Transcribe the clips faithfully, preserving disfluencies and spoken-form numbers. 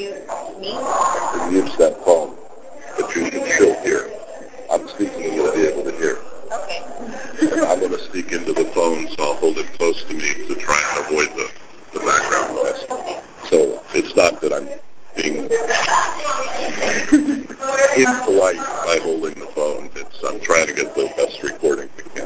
you me? Use that phone, but you can still hear. I'm speaking and you'll be able to hear. Okay. I'm going to speak into the phone, so I'll hold it close to me to try and avoid the, the background noise. Okay. So it's not that I'm being impolite by holding the phone. It's I'm trying to get the best recording we can.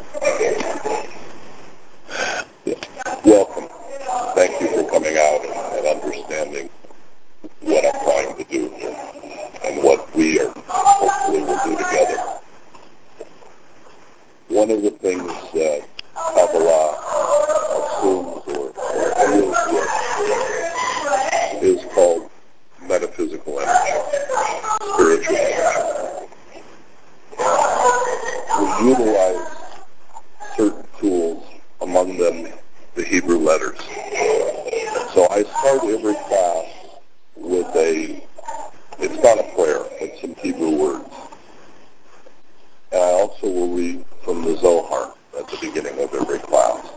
Welcome. Thank you for coming out and, and understanding what I'm trying to do here and what we are hopefully will do together. One of the things that Kabbalah assumes or, or deals with is called metaphysical energy, spiritual energy. We utilize certain tools, among them the Hebrew letters. So I start every class with a, it's not a prayer, it's some Hebrew words. And I also will read from the Zohar at the beginning of every class.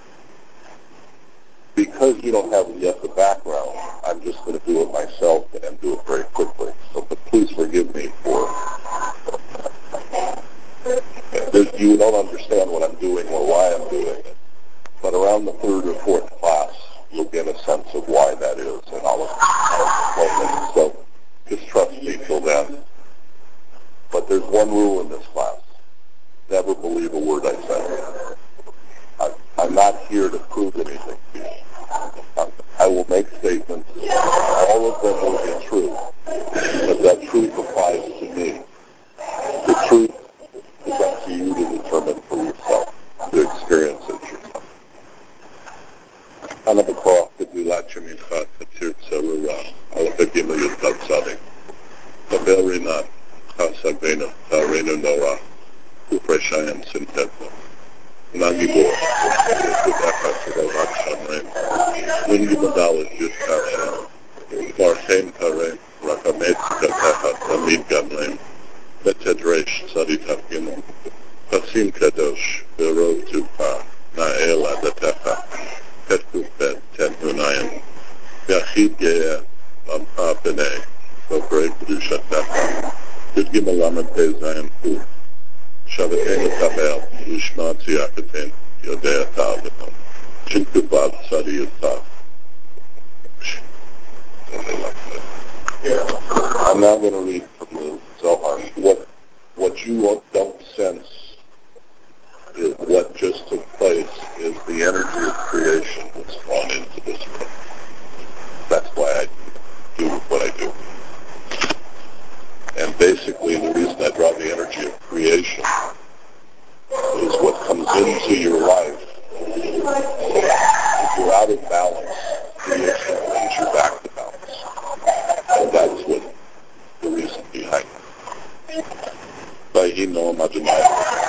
Because you don't have yet the background, I'm just going to do it myself and do it very quickly. So but please forgive me for, you don't understand what I'm doing or why I'm doing it. But around the third or fourth class, you'll get a sense of why that is, and I'll explain it. So just trust me till then. But there's one rule in this class. Never believe a word I say. I, I'm not here to prove anything to you. I, I will make statements. All of them will be true. But that truth applies to me. The truth is up to you to determine for yourself, to experience it yourself. أنا بقرأ بدلات منها كثير سرورا على فكرة يطلب صادق فبرنا خاصبنا تارينا نورا وفرشاين سنتنا ناجيبو وتدافع سرورات شامرين ونجي بدالة جسكاشا فارسين تارين رقمات كتاها تميد قمرين بتدريش صديقا فينا قسيم كدوش بروتوكا نائلا دتاها Petupet, Tenhunayan, Yachid Gea, Lampa Bene, Dobrei Pudushataka, Yudgimalaman Pezayan Pu, Shavatena Tabel, Ushma Tiakaten, Yodea Tabatam, Chinkubab Sadiyata. Something like that. Yeah. I'm now going to read from the Zohar. What, what you don't sense is what just took place is the energy of creation that's drawn into this room. That's why I do what I do. And basically the reason I draw the energy of creation is what comes into your life. If you're out of balance, creation brings you back to balance. And that's what the reason behind it. By him, no imagination.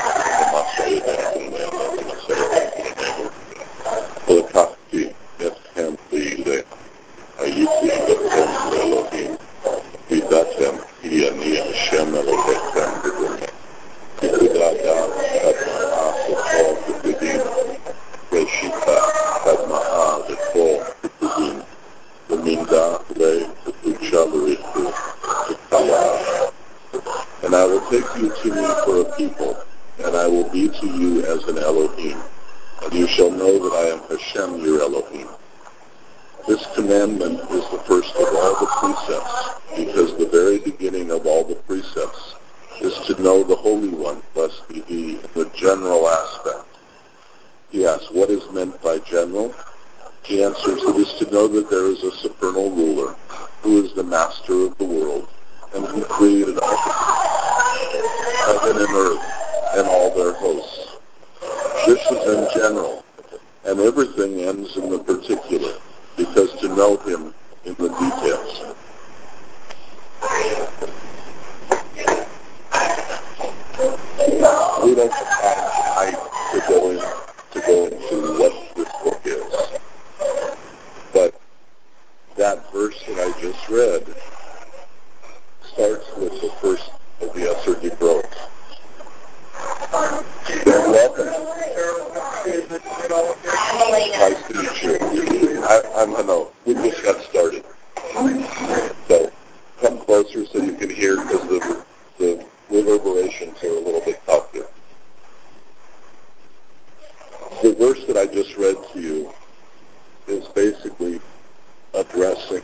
Lekati etchem liile, hayiti etchem Elohim, vidatem hiani Hashem Elohechem b'dumeh, v'kudada kadma'a v'kol v'kudim, reshita kadma'a v'kol v'kudim, v'minda le v'kucha v'richu v'kala. And I will take you to me for a people, and I will be to you as an Elohim, and you shall know that I am Hashem, your Elohim. This commandment is the first of all the precepts, because the very beginning of all the precepts is to know the Holy One, blessed be He, in the general aspect. He asks, what is meant by general? He answers, it is to know that there is a supernal ruler, who is the master of the world, and who created all heaven and earth and all their hosts. This is in general, and everything ends in the particular, because to know Him in the details. We don't have time tonight to go, in, to go into what this book is, but that verse that I just read starts with the first of the Asher Dibrot. You're welcome. Nice to meet you. I, I'm Hano. We just got started. addressing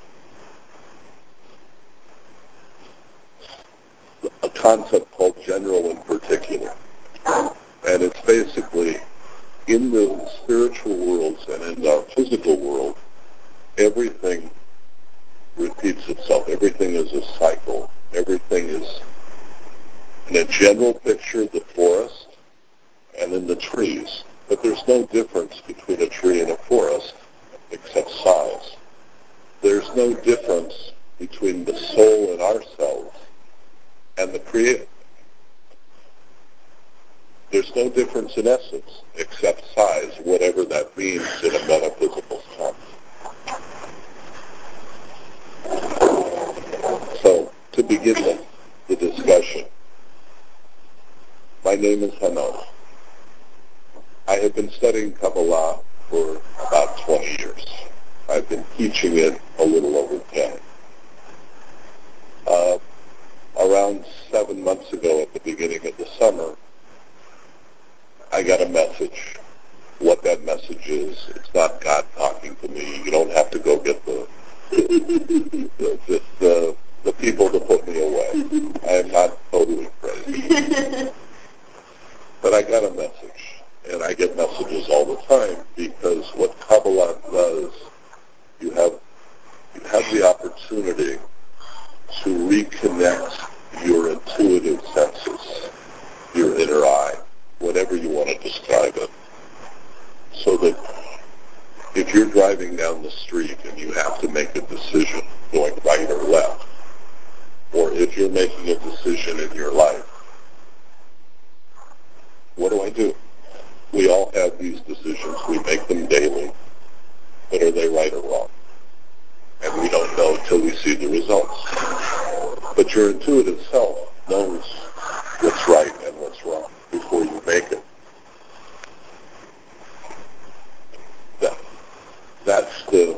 a concept called general and particular. And it's basically, in the spiritual worlds and in our physical world, everything repeats itself. Everything is a cycle. Everything is, in a general picture, the forest and in the trees. But there's no difference between a tree and a forest except size. There's no difference between the soul in ourselves and the Creator. There's no difference in essence except size, whatever that means in a metaphysical sense. So, to begin the, the discussion, my name is Hanon. I have been studying Kabbalah for about twenty years. I've been teaching it a little over ten. Uh, around seven months ago, at the beginning of the summer, I got a message. What that message is, it's not God talking to me. You don't have to go get the the, the, the, the people to put me away. I am not totally crazy. But I got a message, and I get messages all the time, because what Kabbalah does, you have you have the opportunity to reconnect your intuitive senses, your inner eye, whatever you want to describe it, so that if you're driving down the street and you have to make a decision going right or left, or if you're making a decision in your life, what do I do? We all have these decisions. We make them daily. But are they right or wrong? And we don't know until we see the results. But your intuitive self knows what's right and what's wrong before you make it. That, that's the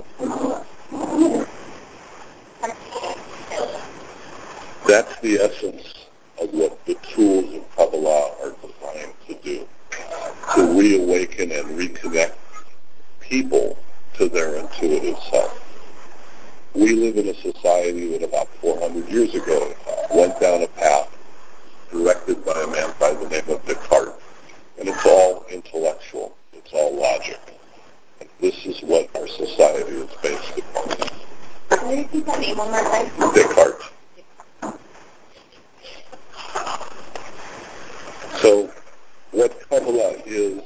that's the essence of what the tools of Kabbalah are designed to do, to reawaken and reconnect people to their intuitive self. We live in a society that about four hundred years ago went down a path directed by a man by the name of Descartes. And it's all intellectual. It's all logic. And this is what our society is based upon. Can you repeat that name one more time? Descartes. So, what Kabbalah is,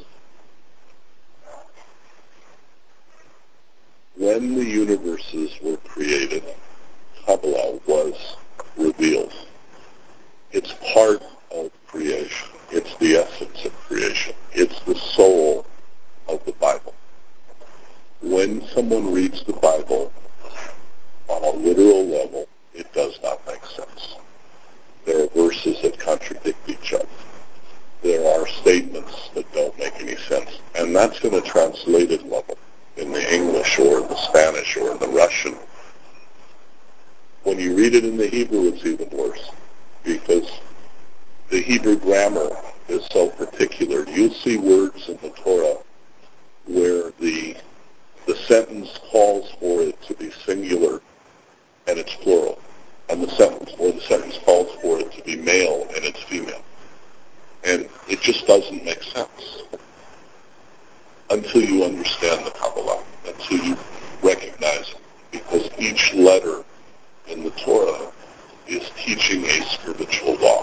when the universes were created, Kabbalah was revealed. It's part of creation. It's the essence of creation. It's the soul of the Bible. When someone reads the Bible on a literal level, it does not make sense. There are verses that contradict each other. There are statements that don't make any sense. And that's in a translated level, in the English or in the Spanish or in the Russian. When you read it in the Hebrew, it's even worse, because the Hebrew grammar is so particular. You'll see words in the Torah where the the sentence calls for it to be singular and it's plural, and the sentence or the sentence calls for it to be male and it's female. And it just doesn't make sense until you understand the Kabbalah, until you recognize it, because each letter in the Torah is teaching a spiritual law.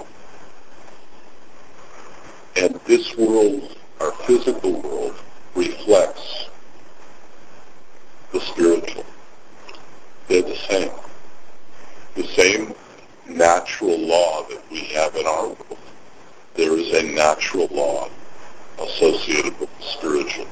And this world, our physical world, reflects the spiritual. They're the same. The same natural law that we have in our world. There is a natural law associated with the spiritual.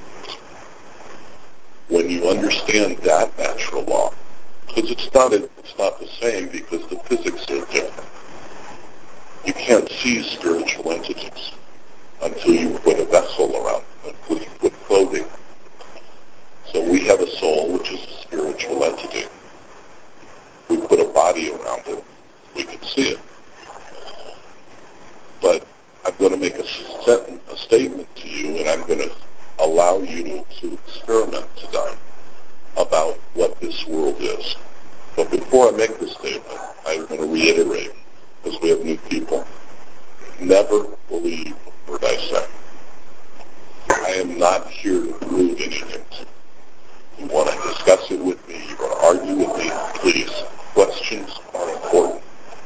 When you understand that natural law, because it's not a, it's not the same, because the physics are different. You can't see spiritual entities until you put a vessel around them, until you put clothing. So we have a soul, which is a spiritual entity. We put a body around it, we can see it. But I'm going to make a, sentence, a statement to you, and I'm going to allow you to, to experiment tonight about what what this world is. But before I make this statement, I want to reiterate, because we have new people, never believe what I say. I am not here to prove anything. You want to discuss it with me, you want to argue with me, please. Questions are important.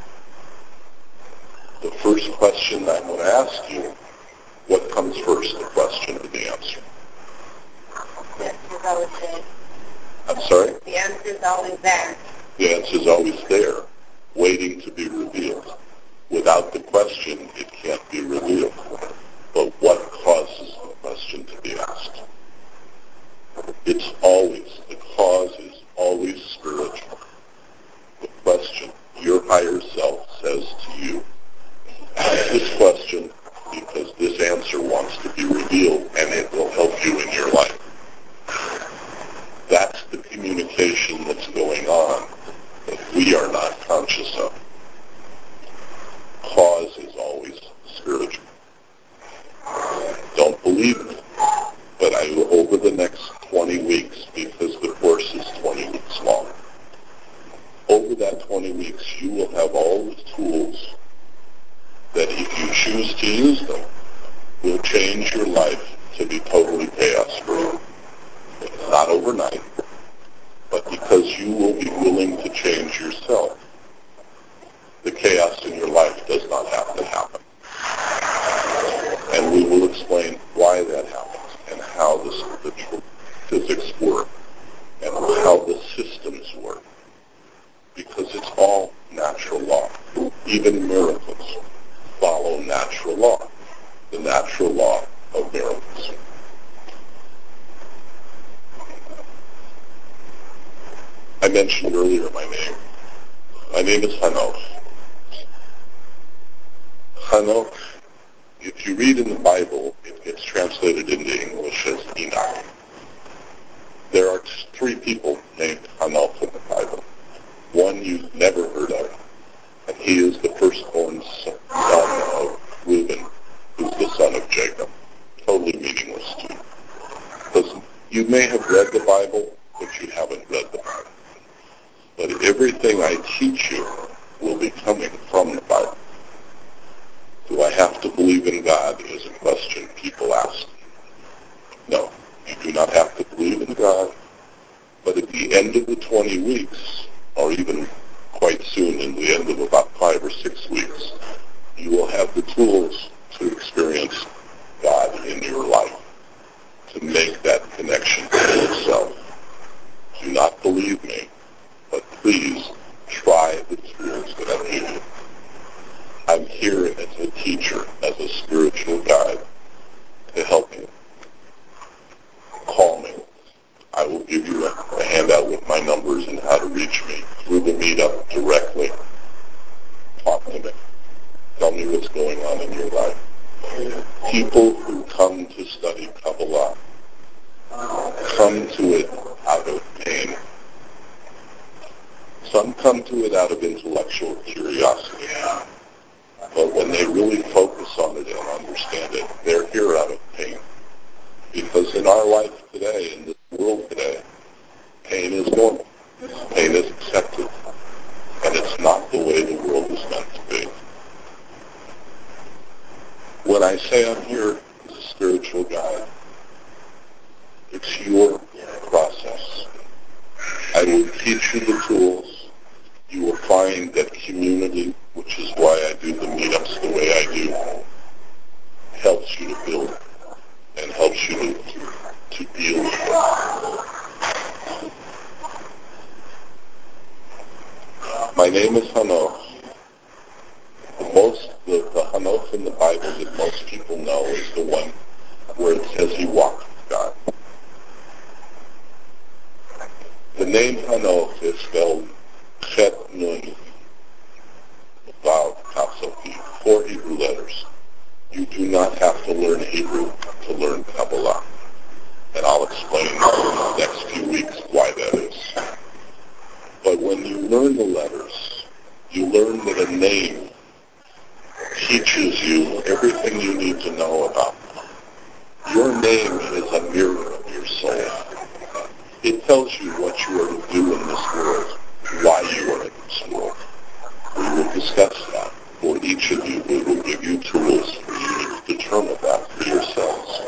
The first question I'm going to ask you, what comes first, the question or the answer? The answer is always there. I'm sorry? The answer is always there. The answer is always there, waiting to be revealed. Without the question, it can't be revealed. But what causes the question to be asked? It's always, the cause is always spiritual. The question, your higher self says to you, ask this question because this answer wants to be revealed and it will help you in your life. That's the communication that's going on that we are not conscious of. Cause is always spiritual. Don't believe me, but I will, over the next twenty weeks, because the course is twenty weeks long, over that twenty weeks you will have all the tools that, if you choose to use them, will change your life to be totally chaos-free. It's not overnight, but because you will be willing to change yourself, the chaos in your life does not have to happen. And we will explain why that happens and how the spiritual physics work and how the systems work. Because it's all natural law. Even miracles follow natural law, the natural law of miracles. I mentioned earlier my name. My name is Hanoch. Hanoch, if you read in the Bible, it gets translated into English as Enoch. There are three people named Hanoch in the Bible. One you've never heard of, and he is the firstborn son of Reuben, who's the son of Jacob. Totally meaningless to you. Because you may have read the Bible, but you haven't read the Bible. But everything I teach you will be coming from the Bible. Do I have to believe in God is a question people ask. No, you do not have to believe in God. But at the end of the twenty weeks, or even quite soon, in the end of about five or six weeks, you will have the tools to experience God in your life, to make that connection to yourself. Do not believe me, but please try the tools that I give you. I'm here as a teacher, as a spiritual guide, to help you. Call me. I will give you a, a handout with my numbers and how to reach me through the meetup directly. Talk to me. Tell me what's going on in your life. People who come to study Kabbalah come to it out of pain. Some come to it out of intellectual curiosity. But when they really focus on it and understand it, they're here out of pain. Because in our life today, in this world today, pain is normal. Pain is accepted. And it's not the way the world is meant to be. When I say I'm here as a spiritual guide, it's your process. I will teach you the tools. You will find that community, which is why I do the meetups the way I do, helps you to build and helps you to, to deal with it. My name is Hanoch. The most, the, the Hanoch in the Bible that most people know is the one where it says he walked with God. The name Hanoch is spelled Chet Nun Vav Kaf Sofi, four Hebrew letters. You do not have to learn Hebrew to learn Kabbalah. And I'll explain in the next few weeks why that is. But when you learn the letters, you learn that a name teaches you everything you need to know about. Your name is a mirror of your soul. It tells you what you are to do in this world, why you are in this world. We will discuss that. For each of you, we will give you tools for you to determine that for yourselves.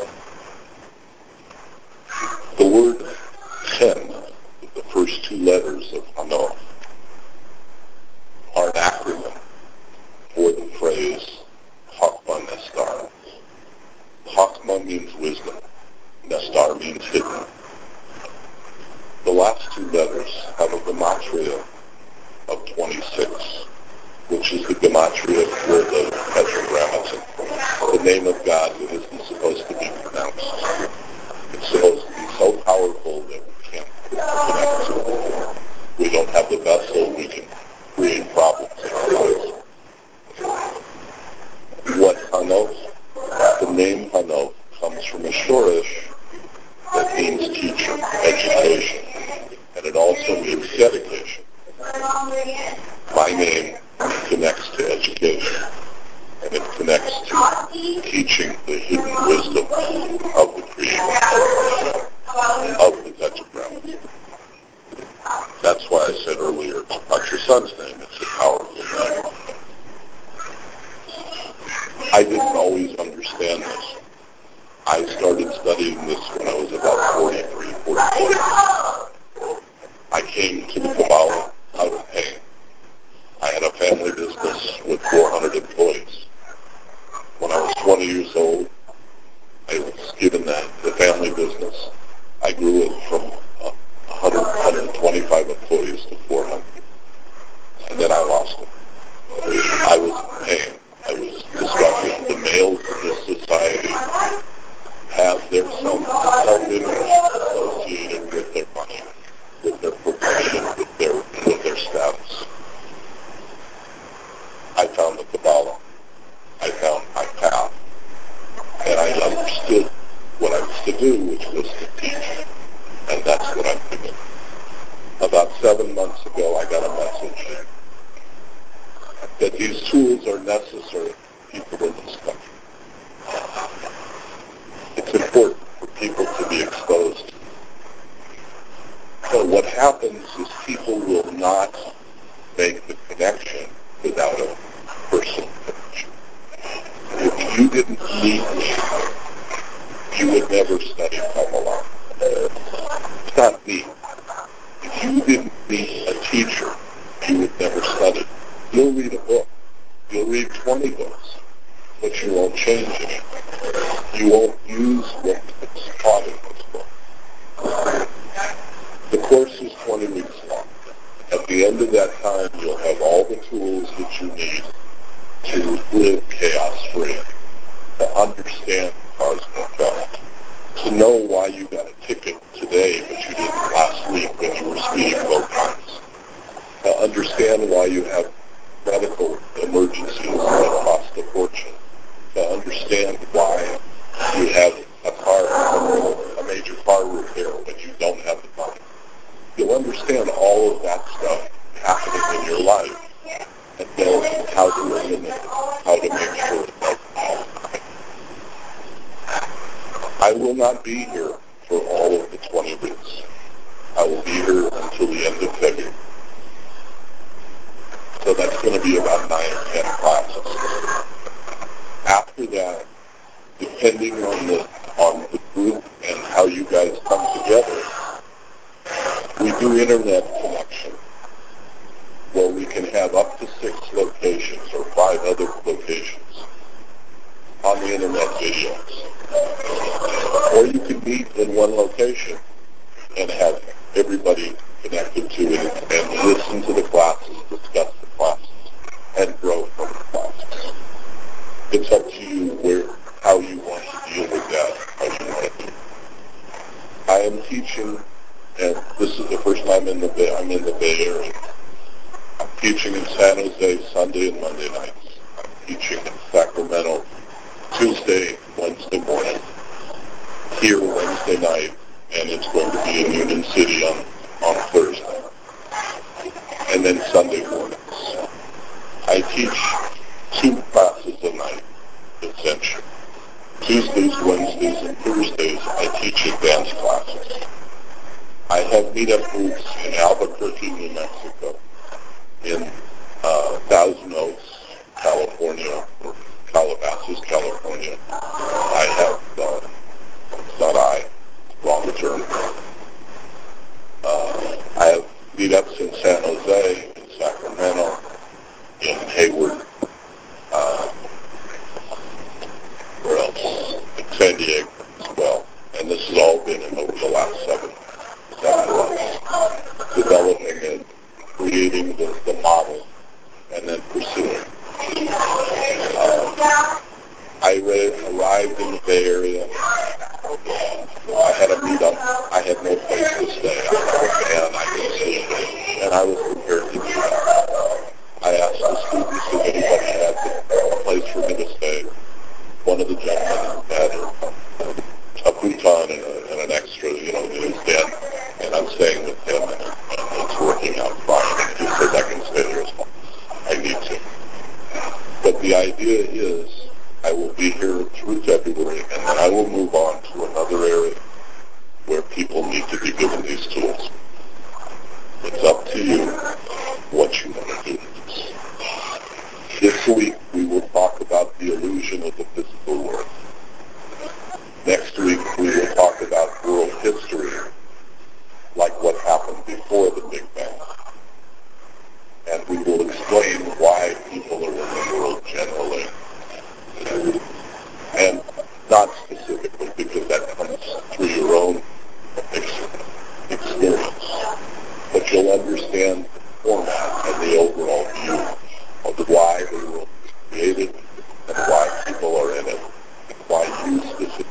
The word Shem, the first two letters of Hanoch, are an acronym for the phrase Chokmah Nestar. Chokmah means wisdom. Nestar means hidden. The last two letters have a gematria of twenty-six, which is the gematria for the tetragrammaton, the name of God that isn't supposed to be pronounced. It's supposed to be so powerful that we can't pronounce it. We don't have the vessel, we can create problems in our lives. What Hanoch, the name Hanoch, comes from a Shorish that means teacher, education, and it also means dedication. My name connects to education, and it connects to teaching the hidden wisdom of the Creator, of the tetragrammaton. That's why I said earlier, it's not your son's name, it's a powerful name. I didn't always understand this. I started studying this when I was about forty-three, forty-four. I came to the Kabbalah out of pain. I had a family business with four hundred employees. When I was twenty years old, I was given that, the family business. I grew it from one hundred, one hundred twenty-five employees to four hundred. And then I lost it. I was in pain. I was disrupted. The males in this society have their self- self-image associated with their money, with their profession, with their, with their status. I found the Kabbalah. I found my path. And I understood what I was to do, which was to teach. And that's what I'm doing. About seven months ago, I got a message that these tools are necessary for people in this country. It's important for people to be exposed. So what happens is people will not make the connection without a personal connection. If you didn't meet me, you would never study Kabbalah. It's not me. If you didn't meet a teacher, you would never study. You'll read a book. You'll read twenty books, but you won't change it. You won't use what's taught in this book. The course is twenty weeks long. At the end of that time, you'll have all the tools that you need to live chaos-free, to understand cause and effect, to know why you got a ticket today but you didn't last week when you were speeding both times, to understand why you have medical emergencies that cost a fortune, to understand why you have a car, a major car repair when you don't have the money. You'll understand all of that stuff happening in your life and know how to eliminate it, how to make sure it doesn't happen. I will not be here for all of the twenty weeks. I will be here until the end of February. So that's going to be about nine or ten classes. After that, depending on the on the group and how you guys come together, we do internet connection, where we can have up to six locations or five other locations on the internet videos. Or you can meet in one location and have everybody connected to it and listen to the classes, discuss the classes, and grow from the classes. It's up to you where, how you want to deal with that, how you want to do it. I am teaching, and this is the first time in the Bay, I'm in the Bay Area. I'm teaching in San Jose Sunday and Monday nights. I'm teaching in Sacramento Tuesday, Wednesday morning, here Wednesday night, and it's going to be in Union City on, on Thursday, and then Sunday mornings. I teach two classes a night, essentially. Tuesdays, Wednesdays, and Thursdays, I teach advanced classes. I have have meetup groups in Albuquerque, New Mexico, in uh, Thousand Oaks, California, or Calabasas, California. I have, uh, it's not I, wrong term. Uh, I have meetups in San Jose, in Sacramento, in Hayward, uh, where else? In San Diego as well. And this has all been in over the last seven, seven months, developing and creating the, the model and then pursuing. Uh, I read, arrived in the Bay Area. I had a meetup. I had no place to stay, and I could sleep, and I was prepared to do that. I asked the students if anybody had a place for me to stay. One of the gentlemen had a, a futon and, a, and an extra, you know, in his den, and I'm staying with him, and, and it's working out fine. And he says I can stay there as long as I need to. But the idea is I will be here through February, and then I will move on to another area where people need to be given these tools. It's up to you what you want to do. This week we will talk about the illusion of the physical world. Next week we will talk about world history, like what happened before the Big Bang. And we will explain why people are in the world generally. And not specifically, because that comes through your own experience. But you'll understand the format and the overall view of why the world was created and why people are in it, and why you specifically.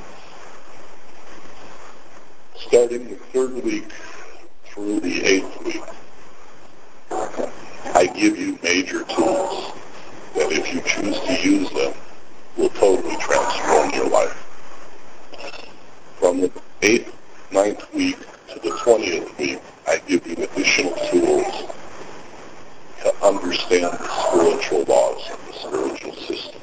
Starting the third week through the eighth week, I give you major tools that if you choose to use them, will totally transform your life. From the eighth, ninth week to the twentieth week, I give you additional tools to understand the spiritual laws of the spiritual system.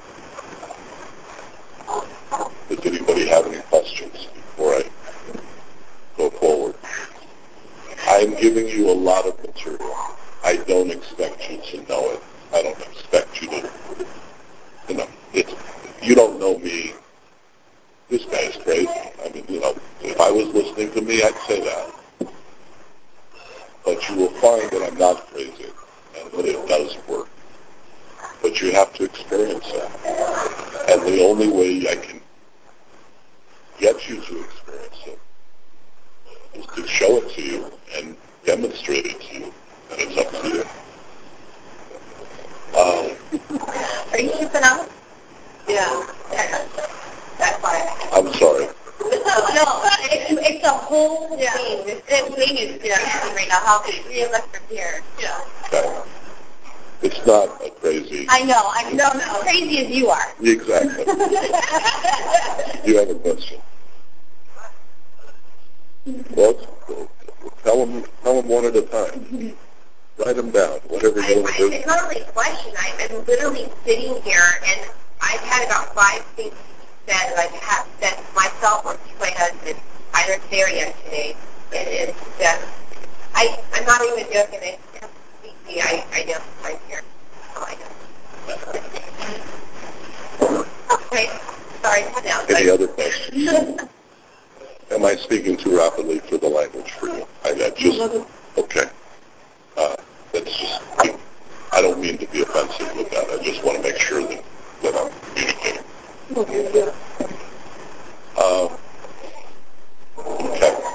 Does anybody have any questions before I go forward? I'm giving you a lot of material. I don't expect you to know it. I don't expect you to, you know, it's, you don't know me. This guy's crazy. I mean, you know, if I was listening to me, I'd say that. But you will find that I'm not crazy and that it does work. But you have to experience it. And the only way I can get you to experience it is to show it to you and demonstrate it to you. And it's up to you. Um, Are you keeping up? Yeah. That's why. I'm sorry. No, it's, it's a whole yeah. thing. This, this thing is yeah. right now. How the three of us are here. Yeah. Okay. It's not a crazy. I know. I'm no, no. Crazy as you are. Exactly. You have a question? Well, tell them, tell them one at a time. Write them down, whatever you want to do. It's not only a question. I'm literally sitting here, and I've had about five things said that I've had said myself or to my husband, either today or yesterday. And it's just, I, I'm not even joking. It's completely, I, I know I'm here. Oh, I know. Okay. Sorry, now. Any other questions? Am I speaking too rapidly for the language for you? I, I just, okay. Uh, that's just, I don't mean to be offensive with that. I just want to make sure that, that I'm communicating. Uh, okay.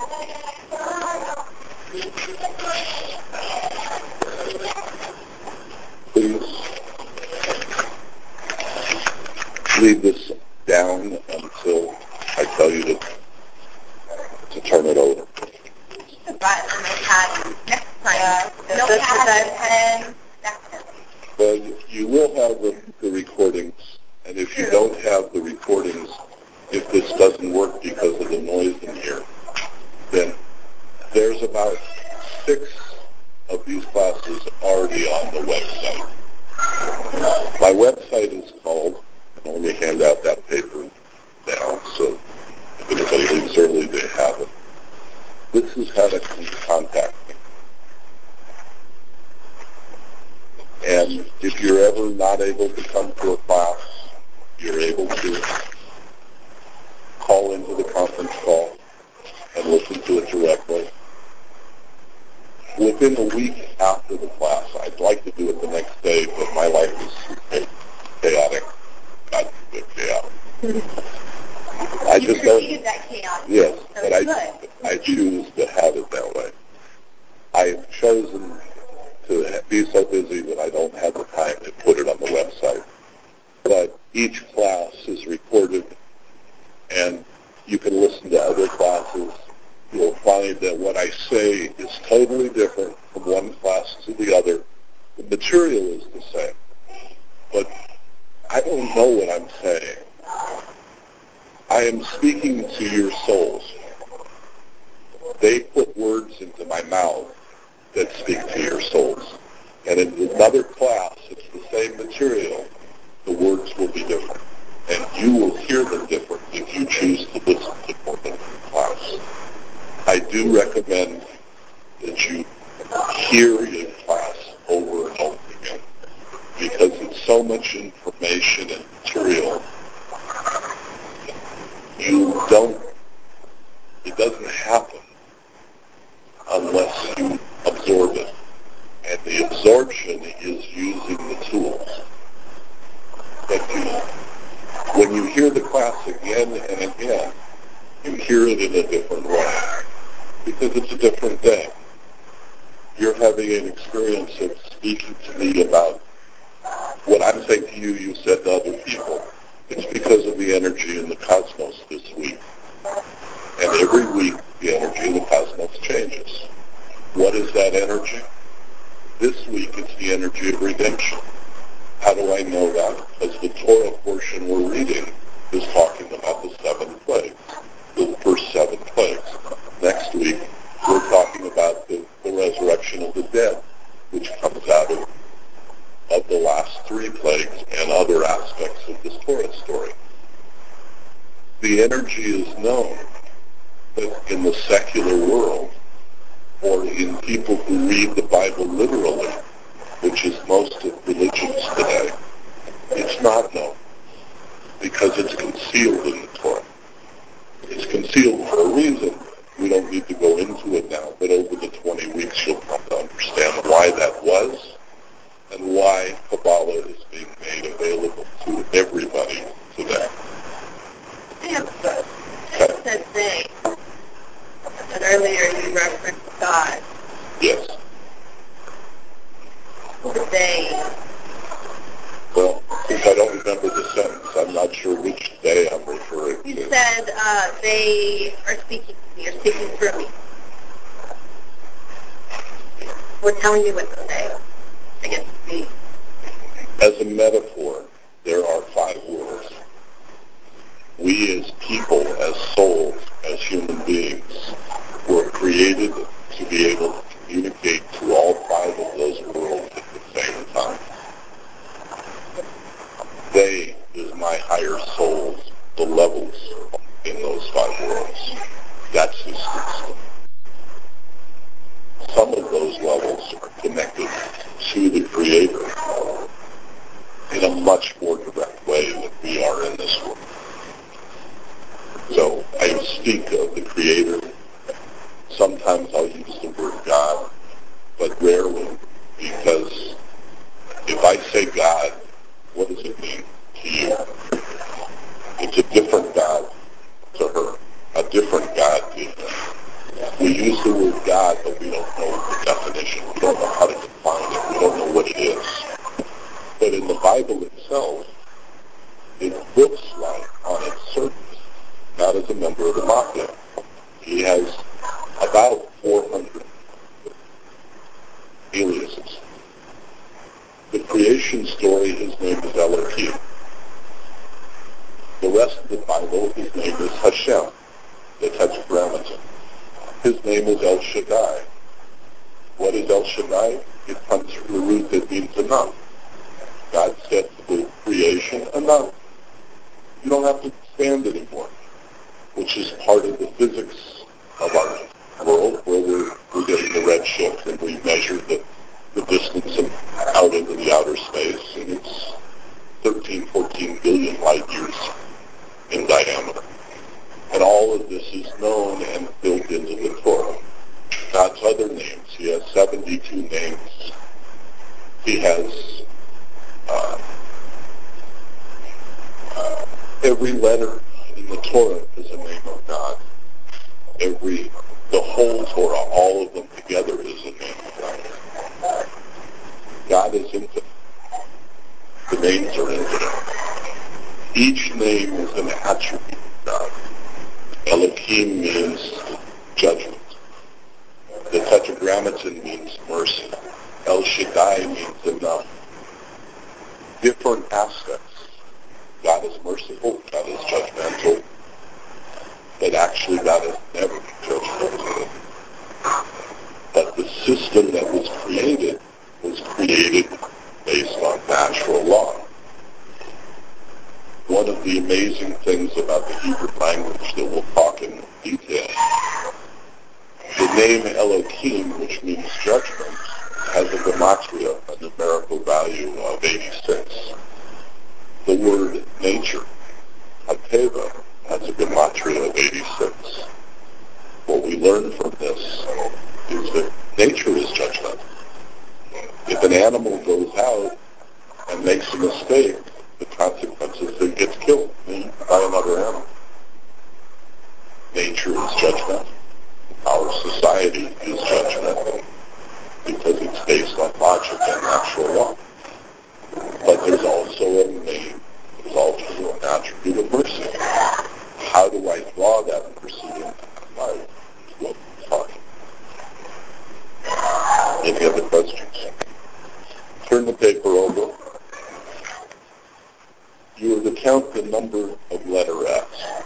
Please leave this down until I tell you to, to turn it over. Right, and they had next time. No pen. Well, you, you will have the, the recordings, and if you don't have the recordings, if this doesn't work because of the noise in here, then there's about six of these classes already on the website. My website is called, and let me hand out that paper now, so if anybody leaves early, they have it. This is how to contact me. And if you're ever not able to come to a class, you're able to call into the conference call and listen to it directly. Within a week after the class, I'd like to do it the next day, but my life is chaotic. God, it's chaotic. I you just don't. created that chaos. Yes, so but I, good. I choose to have it that way. I've chosen to be so busy that I don't have the time to put it on the website. But each class is recorded, and you can listen to other classes. You'll find that what I say is totally different from one class to the other. The material is the same, but I don't know what I'm saying. I am speaking to your souls. They put words into my mouth that speak to your souls. And in another class, it's the same material. The words will be different. And you will hear them different if you choose to listen to more than one class. I do recommend that you hear your class over and over again, because it's so much information and material. You don't, it doesn't happen unless you absorb it. And the absorption is using the tools. But you, when you hear the class again and again, you hear it in a different way, because it's a different day. You're having an experience of speaking to me about what I'm saying to you, you said to other people. It's because of the energy in the cosmos this week. And every week, the energy in the cosmos changes. What is that energy? This week, it's the energy of redemption. How do I know that? Because the Torah portion we're reading is talking about the seven plagues, the first seven plagues. Next week, we're talking about the, the resurrection of the dead, which comes out of, of the last three plagues and other aspects of this Torah story. The energy is known, but in the secular world, or in people who read the Bible literally, which is most of religions today, it's not known, because it's concealed in the Torah. It's concealed for a reason. We don't need to go into it now, but over the twenty weeks you'll come to understand why that was and why Kabbalah is being made available to everybody today. Yeah, but that's the thing. And earlier you referenced God. Yes. They. Well, since I don't remember the sentence, I'm not sure which day I'm referring to. You said uh, they are speaking to me, or speaking through me. We're telling you what to say. I guess the. As a metaphor, there are five words. We as people, as souls, as human beings, were created to be able to communicate to all five of those worlds at the same time. They is my higher souls, the levels in those five worlds. That's his system. Some of those levels are connected to the Creator in a much more direct way than we are in this world. So I speak of the Creator. Sometimes I'll use the word God, but rarely, because if I say God, what does it mean to you? It's a different God to her, a different God to him. We use the word God, but we don't know the definition. We don't know how to define it. We don't know what it is. But in the Bible itself, it looks like, on its surface, God is a member of the Mafia. He has about four hundred aliases. The creation story, his name is Elohim. The rest of the Bible, his name is Hashem, the Tetragrammaton. His name is El Shaddai. What is El Shaddai? It comes from the root that means enough. God said to the creation, enough. You don't have to expand anymore, which is part of the physics of our world where we're, we're getting the redshift and we measure the, the distance of, out into the outer space, and it's thirteen, fourteen billion light years in diameter. And all of this is known and built into the Torah. God's other names, he has seventy-two names. He has uh, uh, every letter in the Torah is a name of God. Every, the whole Torah, all of them together is a name of God. God is infinite. The names are infinite. Each name is an attribute of God. Elohim means judgment. The Tetragrammaton means mercy. El Shaddai means enough. Different aspects. God is merciful, God is judgmental, but actually God is never judgmental. But the system that was created was created based on natural law. One of the amazing things about the Hebrew language that we'll talk in detail, the name Elohim, which means judgment, has a gematria, a numerical value of eighty-six. The word nature, Hateva, has a gematria of eighty-six. What we learn from this is that nature is judgmental. If an animal goes out and makes a mistake, the consequence is that it gets killed by another animal. Nature is judgmental. Our society is judgmental because it's based on logic and natural law. But there's also a name, there's also an attribute of mercy. How do I draw that mercy in my life? Is what we're talking. Any other questions? Turn the paper over. You are to count the number of letter S.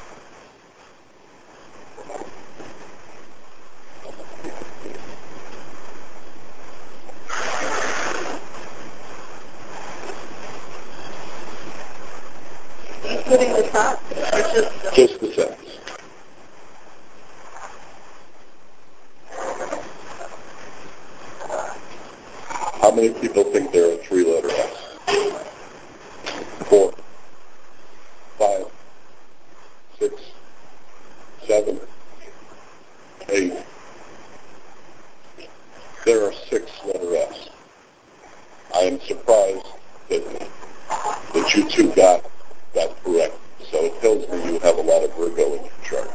Including the top? Or just, just the sentence. How many people think there are three-letter S? Four, five, six, seven, eight. There are six-letter S. I am surprised that, that you two got that correct. So it tells me you have a lot of Virgo in your chart.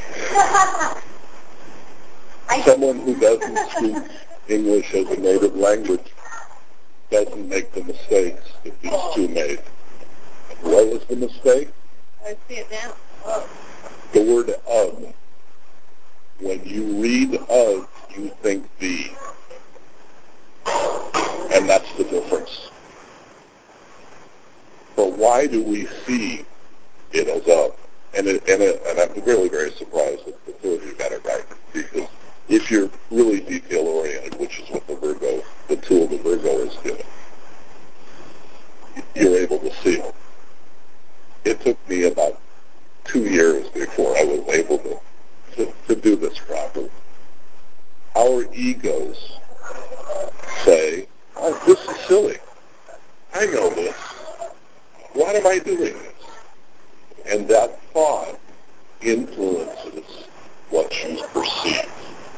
Someone who doesn't speak English as a native language doesn't make the mistakes that these two made. What was the mistake? I see it now. Oh. The word of. When you read of, you think the. And that's the difference. But why do we see it as of? And, it, and, it, and I'm really very surprised that the two of you got it right. Because if you're really detail-oriented, which is what the Virgo, the tool the Virgo is doing, you're able to see it. It took me about two years before I was able to, to, to do this properly. Our egos say, oh, this is silly. I know this. Why am I doing this? And that thought influences what you perceive.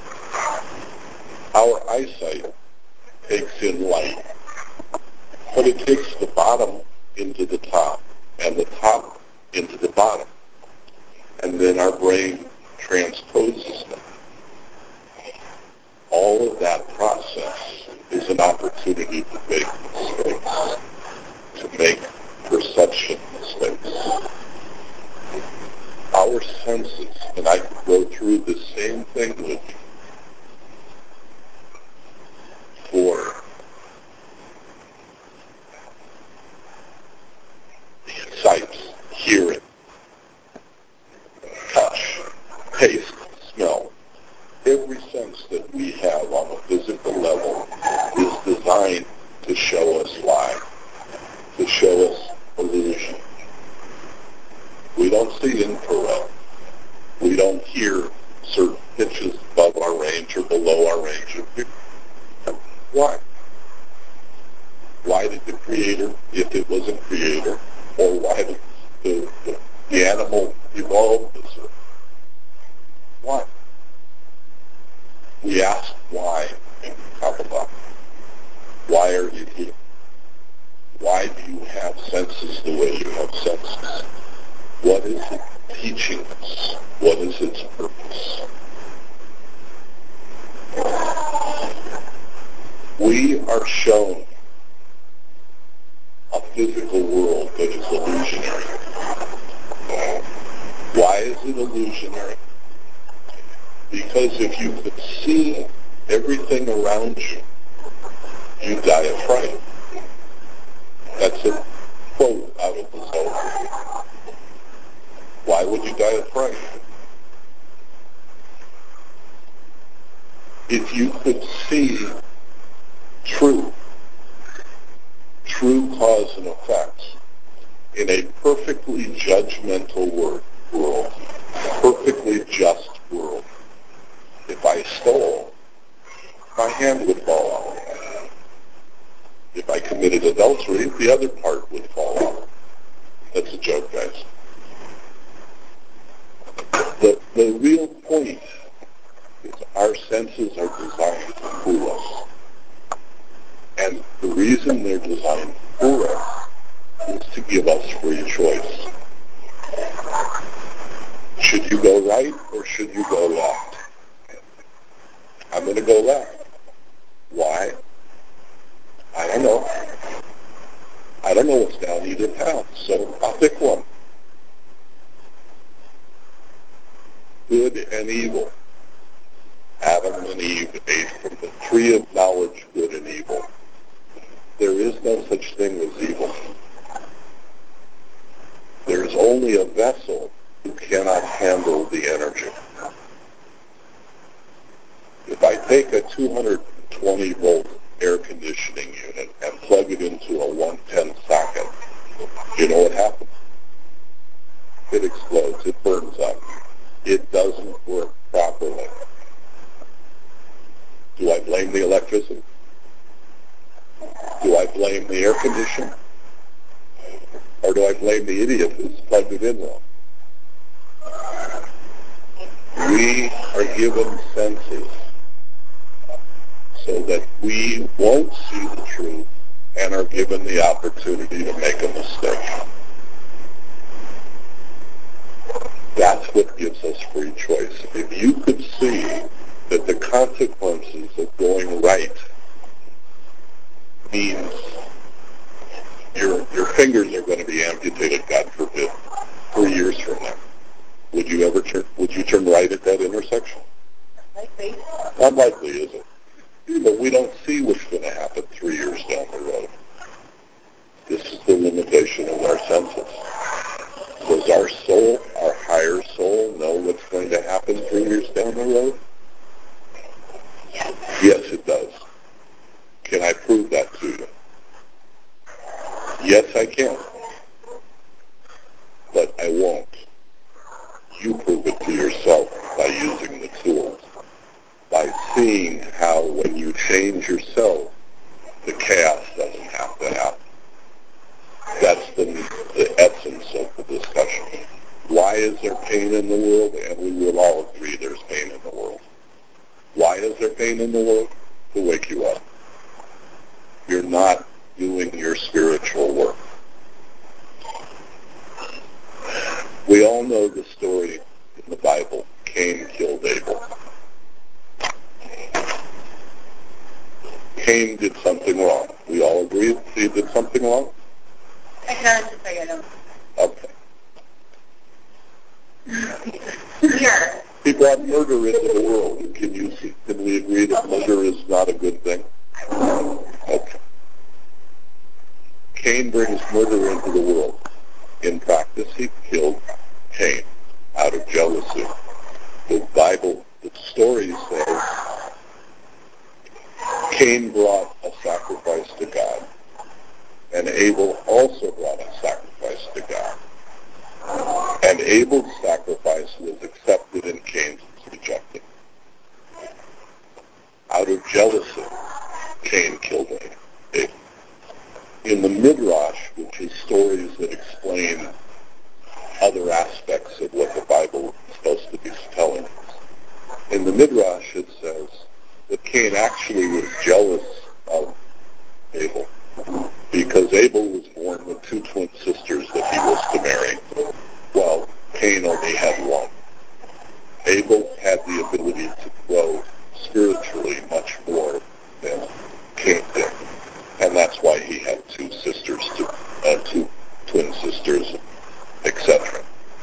Our eyesight takes in light, but it takes the bottom into the top and the top into the bottom. And then our brain transposes them. All of that process is an opportunity to make mistakes, to make perception mistakes. Our senses, and I could go through the same thing with you for sight, hearing, touch, taste, smell. Every sense that we have on a physical level is designed to show us lie, to show us illusion. We don't see infrared. We don't hear certain pitches, buzzes, image of you. Why? Why did the Creator, if it was a Creator, or why did the, the, the animal evolve this way? Why? We ask why in Kabbalah. Why are you here? Why do you have senses the way you have senses? What is it teaching us? What is its purpose? We are shown a physical world that is illusionary. Why is it illusionary? Because if you could see everything around you, you die of fright. That's a quote out of the Zohar. Why would you die of fright? If you could see truth, true cause and effect, in a perfectly judgmental world, world, perfectly just world, if I stole, my hand would fall off. If I committed adultery, the other part would fall off. That's a joke, guys. The, the real point is our senses are designed to fool us. And the reason they're designed for us is to give us free choice. Should you go right or should you go left? I'm going to go left. Why? I don't know. I don't know what's down either path, so I'll pick one. Good and evil. Adam and Eve ate from the tree of knowledge, good and evil. There is no such thing as evil. There is only a vessel who cannot handle the energy. If I take a two hundred twenty volt air conditioning unit and plug it into a one ten socket, you know what happens? It explodes. It burns up. It doesn't work properly. Do I blame the electricity? Do I blame the air conditioner? Or do I blame the idiot who's plugged it in wrong? We are given senses so that we won't see the truth and are given the opportunity to make a mistake. That's what gives us free choice. If you could see that the consequences of going right means your your fingers are going to be amputated, God forbid, three years from now, would you ever turn? Would you turn right at that intersection? Likely. Unlikely, is it? But we don't see what's going to happen three years down the road. This is the limitation of our senses. Does our soul, our higher soul, know what's going to happen three years down the road? Yes. Yes, it does. Can I prove that to you? Yes, I can. But I won't. You prove it to yourself by using the tools, by seeing how when you change yourself, the chaos doesn't have to happen. That's the, the essence of the discussion. Why is there pain in the world? And we will all agree there's pain in the world. Why is there pain in the world? To wake you up. You're not doing your spiritual work. We all know the story in the Bible. Cain killed Abel. Cain did something wrong. We all agree he did something wrong? I can honestly say I don't. Okay. Here. He brought murder into the world. Can you see, can we agree that murder is not a good thing? Okay. Cain brings murder into the world. In practice, he killed Cain out of jealousy. The Bible, the story says, Cain brought a sacrifice to God, and Abel also brought a sacrifice to God. And Abel's sacrifice was accepted and Cain's was rejected. Out of jealousy, Cain killed Abel. In the Midrash, which is stories that explain other aspects of what the Bible is supposed to be telling us, in the Midrash it says that Cain actually was jealous of Abel because Abel was born with two twin sisters that he was to marry. Well, Cain only had one. Abel had the ability to grow spiritually much more than Cain did. And that's why he had two sisters, to, uh, two twin sisters, et cetera.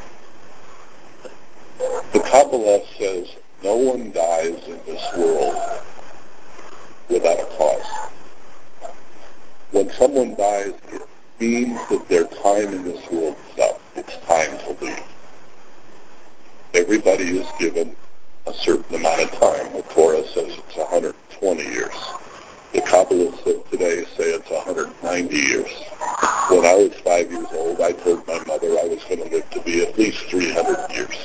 The Kabbalah says no one dies in this world without a cause. When someone dies, it means that their time in this world is up. It's time to leave. Everybody is given a certain amount of time. The Torah says it's one hundred twenty years. The Kabbalists of today say it's one hundred ninety years. When I was five years old, I told my mother I was going to live to be at least three hundred years.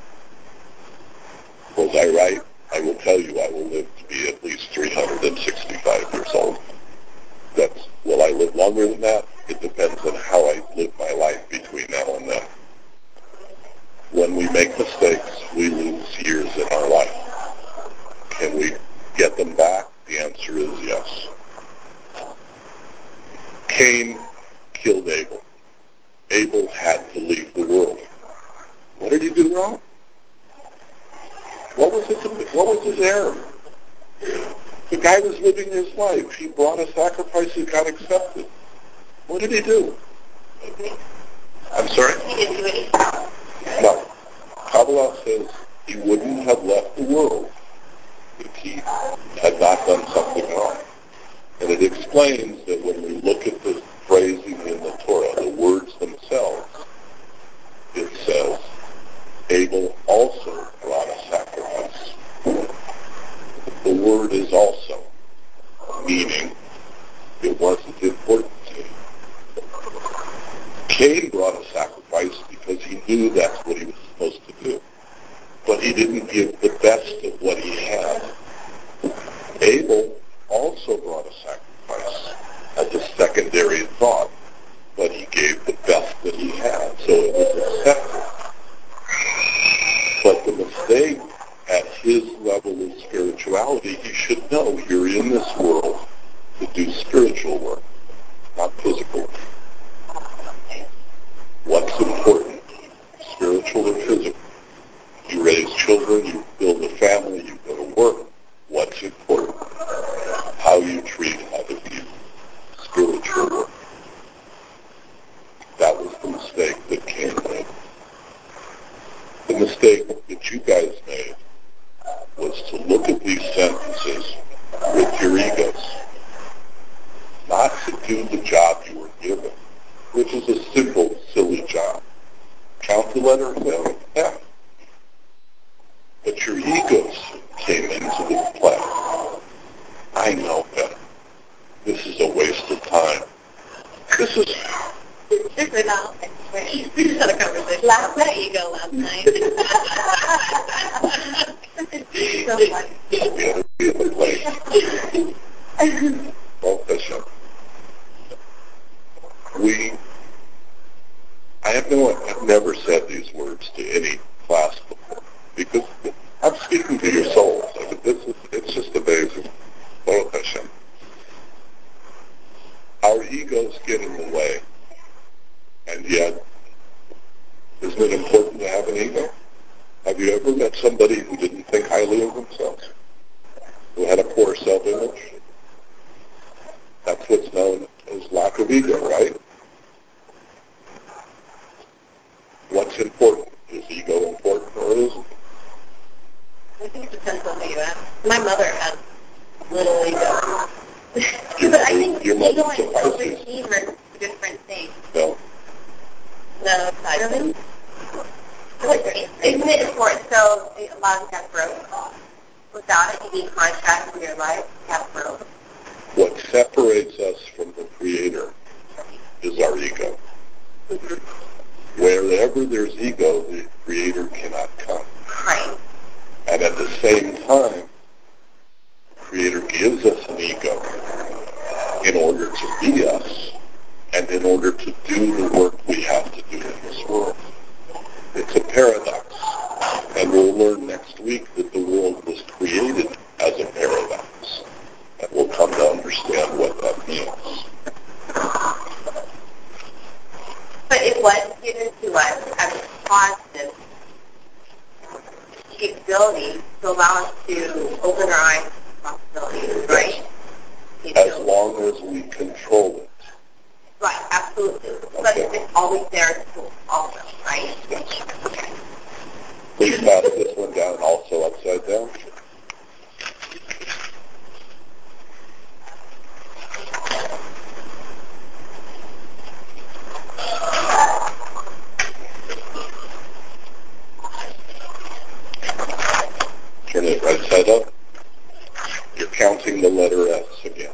Was I right? I will tell you I will live to be at least three hundred sixty-five years old. That's, will I live longer than that? It depends on how I live my life between now and then. When we make mistakes, we lose years in our life. Can we get them back? The answer is yes. Cain killed Abel. Abel had to leave the world. What did he do wrong? What was his, what was his error? The guy was living his life. He brought a sacrifice that got accepted. What did he do? I'm sorry? He didn't do anything. No. Kabbalah says he wouldn't have left the world if he had not done something wrong. And it explains that when we look at the phrasing in the Torah, the words themselves, it says, Abel also brought a sacrifice. The word is also, meaning it wasn't important to him. Cain brought a sacrifice because he knew that's what he was supposed to do. But he didn't give the best of what he had. Abel also brought a sacrifice as a secondary thought, but he gave the best that he had, so it was accepted. But the mistake at his level of spirituality, he should know you're in this world to do spiritual work, not physical work. What's important? Spiritual or physical? You raise children, you build a family, you go to work. What's important? How you treat other people. Spiritual work. That was the mistake that Cain made. The mistake that you guys made was to look at these sentences with your egos, not to do the job you were given, which is a simple, silly job. Count the letter F. But your egos came into the play. I know better. This is a waste of time. This is... We're not. We just had a conversation. Last night, ego last night. So funny. We had to be in the place. Well, Bishop. We... I have no, I've never said these words to any class before, because I'm speaking to your souls. I mean, this is, it's just amazing. Baruch Hashem. Our egos get in the way, and yet, isn't it important to have an ego? Have you ever met somebody who didn't think highly of themselves? Who had a poor self-image? That's what's known as lack of ego, right? What's important? Is ego important or isn't it? I think it depends on who you ask. My mother has little ego. But I think your ego mother's and a overachiever are different things. No. No, I really? Isn't it important? So a lot of us have growth. Without it, you need contrast in your life. You have growth. What separates us from the Creator is our ego. Mm-hmm. Wherever there's ego, the Creator cannot come. Right. And at the same time, Creator gives us an ego in order to be us and in order to do the work we have to do in this world. It's a paradox. And we'll learn next week that the world was created as a paradox. And we'll come to understand what that means. But it was given to us as a positive capability to allow us to open our eyes to possibilities, right? As long as we control it. Right, absolutely. But it's always there also, right? Okay. Please pass this one down also upside down. Turn it right side up. You're counting the letter S again.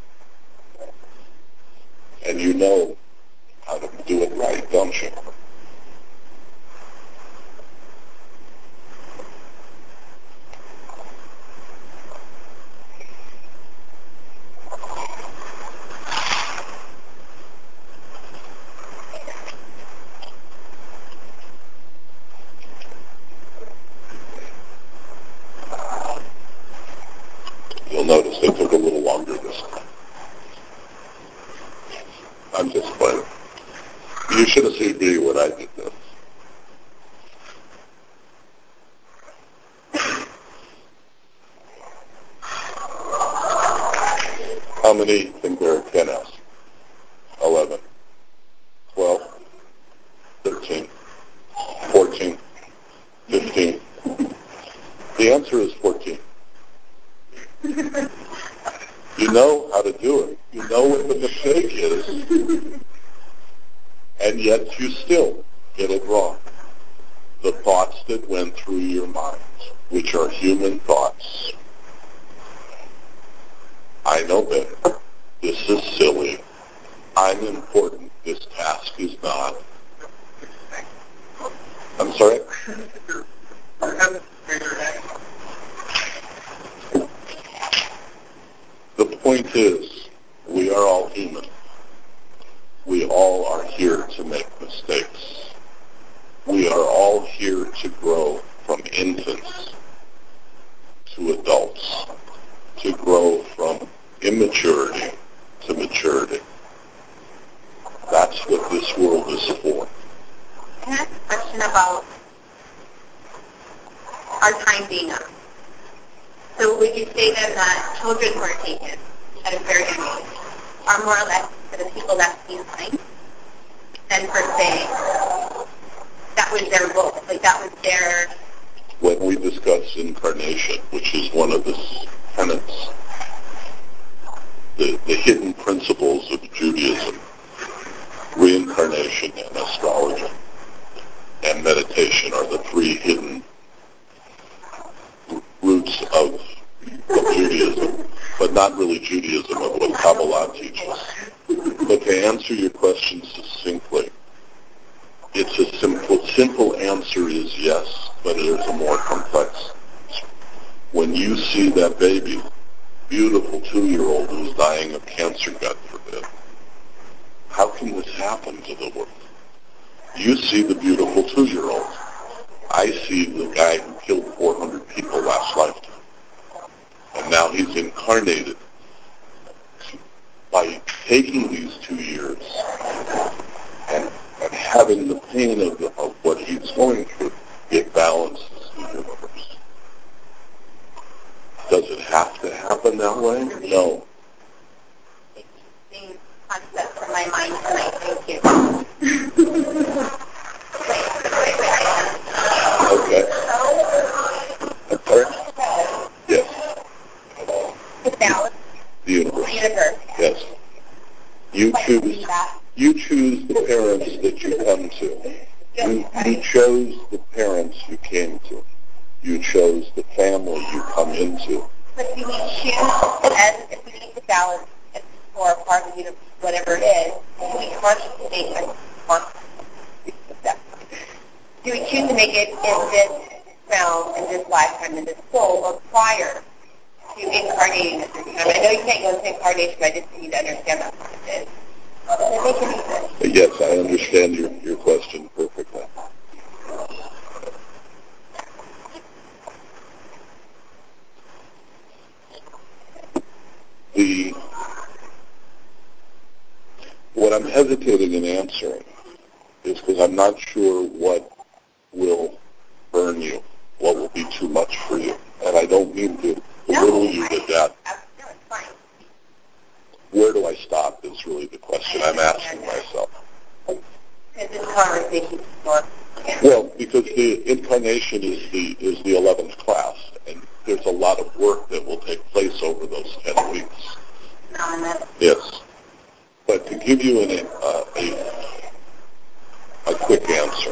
And you know how to do it right, don't you? You'll notice it took a little longer this time. I'm just playing. You should have seen me when I did this. How many think there are ten S? eleven, twelve, thirteen, fourteen, fifteen. The answer is fourteen. You know how to do it. You know what the mistake is, and yet you still get it wrong. The thoughts that went through your mind, which are human thoughts. I know better. This is silly. I'm important. This task is not. I'm sorry? The point is, we are all human. We all are here to make mistakes. We are all here to grow from infants to adults, to grow from immaturity to maturity. That's what this world is for. Can I ask a question about our time being up? So would you say that uh, children who are taken at a very young age are more or less the people left behind than per se that was their role, like that was their... When we discuss incarnation, which is one of the tenets, the, the hidden principles of Judaism, reincarnation and astrology and meditation are the three hidden roots of, of Judaism, but not really Judaism, of what Kabbalah teaches. But to answer your question succinctly, it's a simple, simple answer is yes, but it is a more complex. When you see that baby, beautiful two-year-old who's dying of cancer, God forbid, how can this happen to the world? You see the beautiful two-year-old. I see the guy who killed four hundred people last lifetime. And now he's incarnated. By taking these two years and, and having the pain of, the, of what he's going through, it balances the universe. Does it have to happen that way? No. Same concept from my mind tonight. Thank you. Okay. I'm sorry? Yes. The balance. The universe. The universe. Yes. You choose. You choose the parents that you come to. You, you chose the parents you came to. You chose the family you come into. But do we choose, as if we need to balance for a part of the universe, whatever it is, do we consciously make a do we choose to make it in this realm, in this lifetime, in this soul, or prior to incarnating at this time? I know you can't go into incarnation, but I just need to understand that part of it. Does that make any sense? Yes, I understand your, your question perfectly. The, what I'm hesitating in answering is because I'm not sure what will burn you, what will be too much for you. And I don't mean to belittle No, you I, with that. I, no, it's fine. Where do I stop is really the question I'm asking myself. And this conversation is more... Well, because the incarnation is the is the eleventh class, and there's a lot of work that will take place over those ten weeks. Yes. But to give you an, uh, a, a quick answer,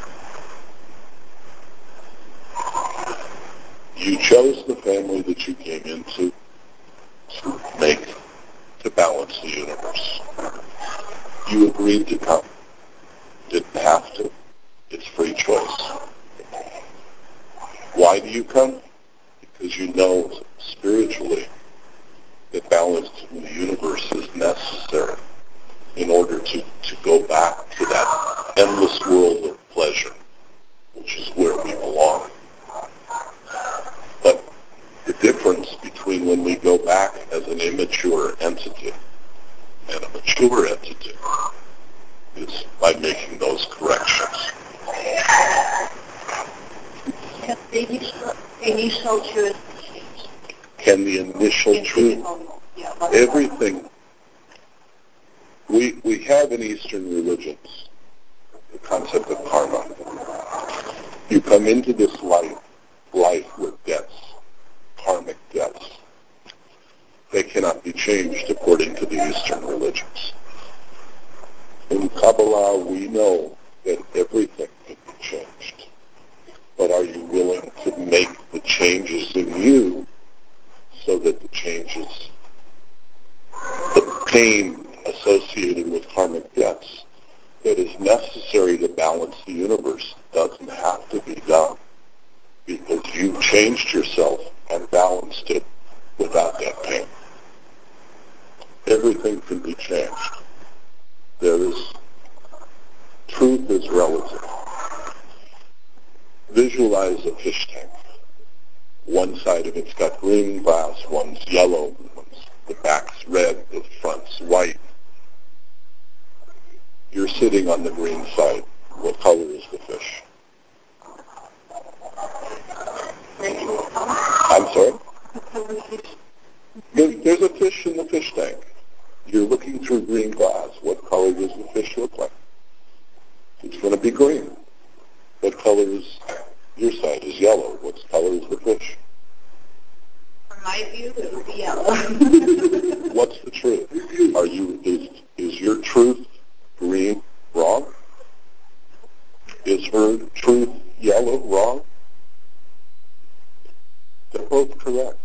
you chose the family that you came into to make, to balance the universe. You agreed to come. Didn't have to. It's free choice. Why do you come? Because you know spiritually that balance in the universe is necessary in order to, to go back to that endless world of pleasure, which is where we belong. But the difference between when we go back as an immature entity and a mature entity is by making those corrections. Can the initial, initial truth change? Can the initial truth, everything, we, we have in Eastern religions the concept of karma. You come into this life, life with debts, karmic debts. They cannot be changed according to the Eastern religions. In Kabbalah, we know that everything can be changed. But are you willing to make the changes in you so that the changes, the pain associated with karmic debts that is necessary to balance the universe doesn't have to be done because you changed yourself and balanced it without that pain. Everything can be changed. There is, truth is relative. Visualize a fish tank. One side of it's got green glass, one's yellow, one's, the back's red, the front's white. You're sitting on the green side. What color is the fish? I'm sorry? There, there's a fish in the fish tank. You're looking through green glass. What color does the fish look like? It's going to be green. What color is your side? Is yellow. What color is the fish? From my view, it would be yellow. What's the truth? Are you is is your truth green wrong? Is her truth yellow wrong? They're both correct.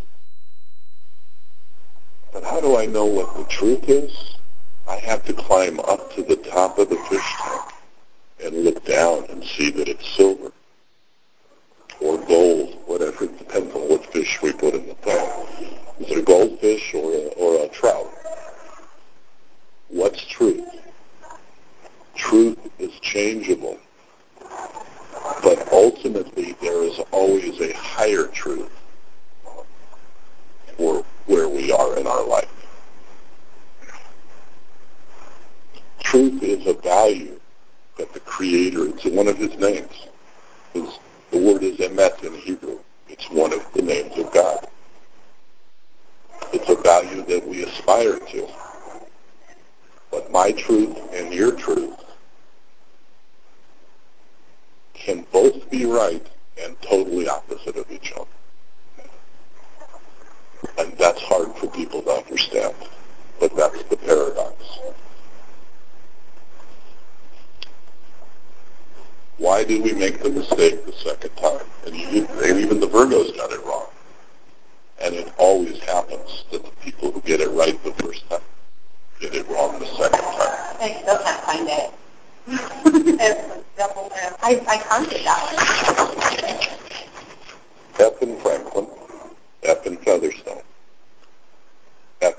But how do I know what the truth is? I have to climb up to the top of the fish tank and look down and see that it's silver or gold, whatever. It depends on what fish we put in the tank. Is it a goldfish or a, or a trout? What's truth? Truth is changeable. But ultimately, there is always a higher truth for where we are in our life. Truth is a value that the Creator, it's one of His names. His, the word is emet in Hebrew. It's one of the names of God. It's a value that we aspire to. But my truth and your truth can both be right and totally opposite of each other. And that's hard for people to understand. But that's the paradox. Why do we make the mistake the second time? And even, and even the Virgos got it wrong. And it always happens that the people who get it right the first time get it wrong the second time. I still can't find it. It's double F. I, I counted that one. F in Franklin, F in Featherstone.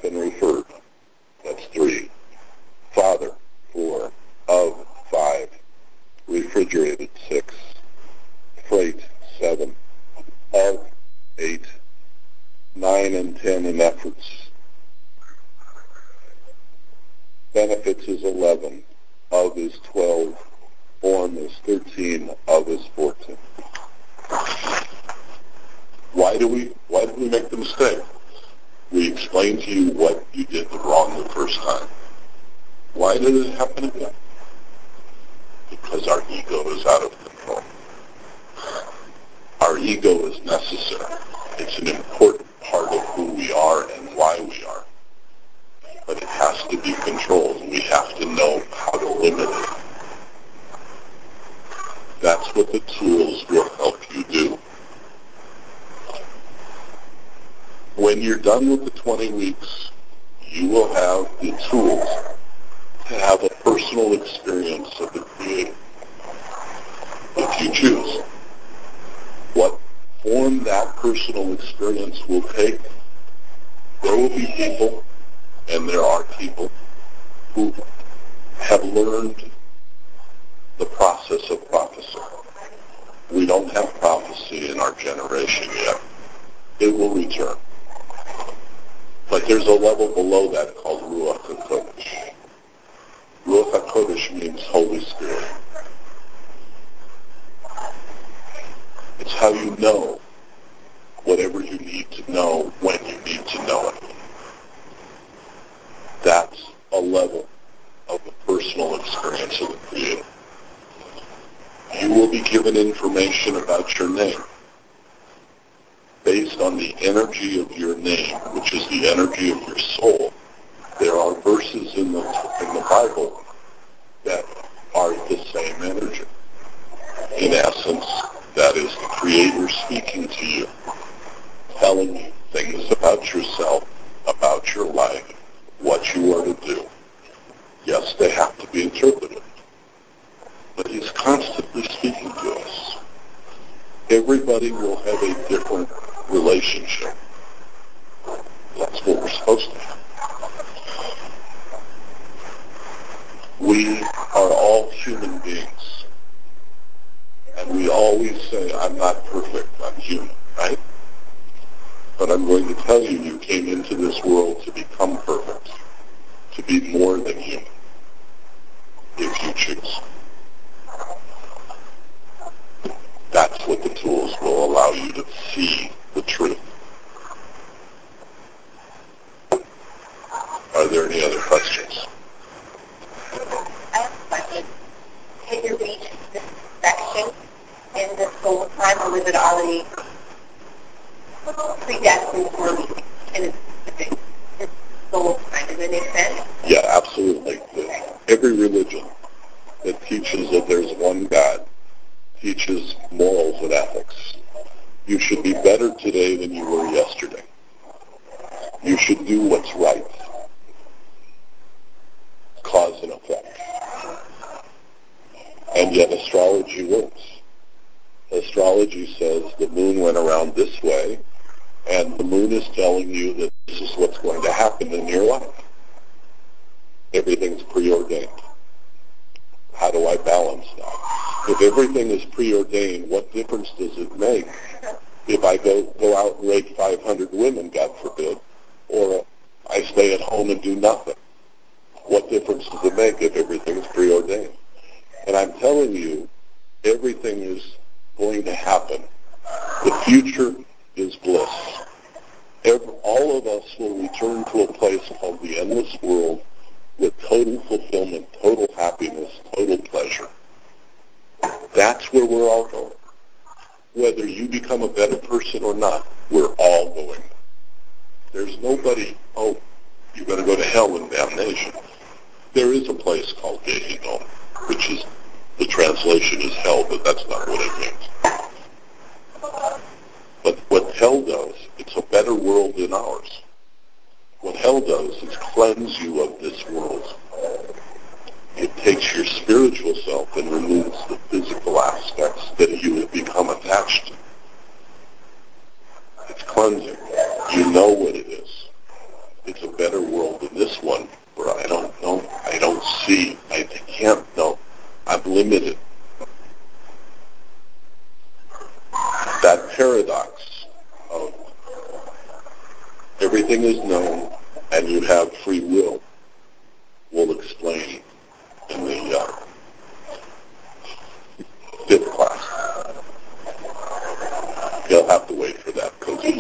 and referred. That's three. Father, four. Of, five. Refrigerated, six. Freight, seven. Of, eight. Nine and ten in efforts. Benefits is eleven. Of is twelve. Form is thirteen. Of is fourteen. Why do we why do we make the mistake? We explained to you what you did wrong the first time. Why did it happen again? Because our ego is out of control. Our ego is necessary. It's an important part of who we are and why we are. But it has to be controlled. We have to know how to limit it. That's what the tools will help you do. When you're done with the twenty weeks, you will have the tools to have a personal experience of the Creator. If you choose what form that personal experience will take, there will be people, and there are people, who have learned the process of prophecy. We don't have prophecy in our generation yet. It will return. But there's a level below that called Ruach HaKodesh. Ruach HaKodesh means Holy Spirit. It's how you know whatever you need to know when you need to know it. That's a level of the personal experience of the Creator. You will be given information about your name based on the energy of your name, which is the energy of your soul. There are verses in the in the Bible that are the same energy. In essence, that is the Creator speaking to you, telling you things about yourself, about your life, what you are to do. Yes, they have to be interpreted, but He's constantly speaking to us. Everybody will have a different relationship. That's what we're supposed to have. We are all human beings. And we always say, I'm not perfect, I'm human, right? But I'm going to tell you, you came into this world to become perfect, to be more than human, if you choose. That's what the tools will allow you to see the truth. Are there any other questions? I have a question. Can you reach this section in this soul time, or was it already predestined for me in a specific soul time? Does that make sense? Yeah, absolutely. Every religion that teaches that there's one God teaches morals and ethics. You should be better today than you were yesterday. You should do what's right. Cause and effect. And yet astrology works. Astrology says the moon went around this way, and the moon is telling you that this is what's going to happen in your life. Everything's preordained. How do I balance that? If everything is preordained, what difference does it make if I go, go out and rape five hundred women, God forbid, or I stay at home and do nothing? What difference does it make if everything is preordained? And I'm telling you, everything is going to happen. The future is bliss. Every, all of us will return to a place called the endless world with total fulfillment, total happiness, total pleasure. That's where we're all going. Whether you become a better person or not, we're all going. There's nobody, oh, you're going to go to hell and damnation. There is a place called Gehinnom, which is, the translation is hell, but that's not what it means. But what hell does, it's a better world than ours. What hell does is cleanse you of this world. It takes your spiritual self and removes the physical aspects that you have become attached to. It's cleansing. You know what it is. It's a better in this one where I don't know, I don't see, I can't know. I'm limited. That paradox of everything is known and you have free will will explain in the uh, fifth class. You'll have to wait for that.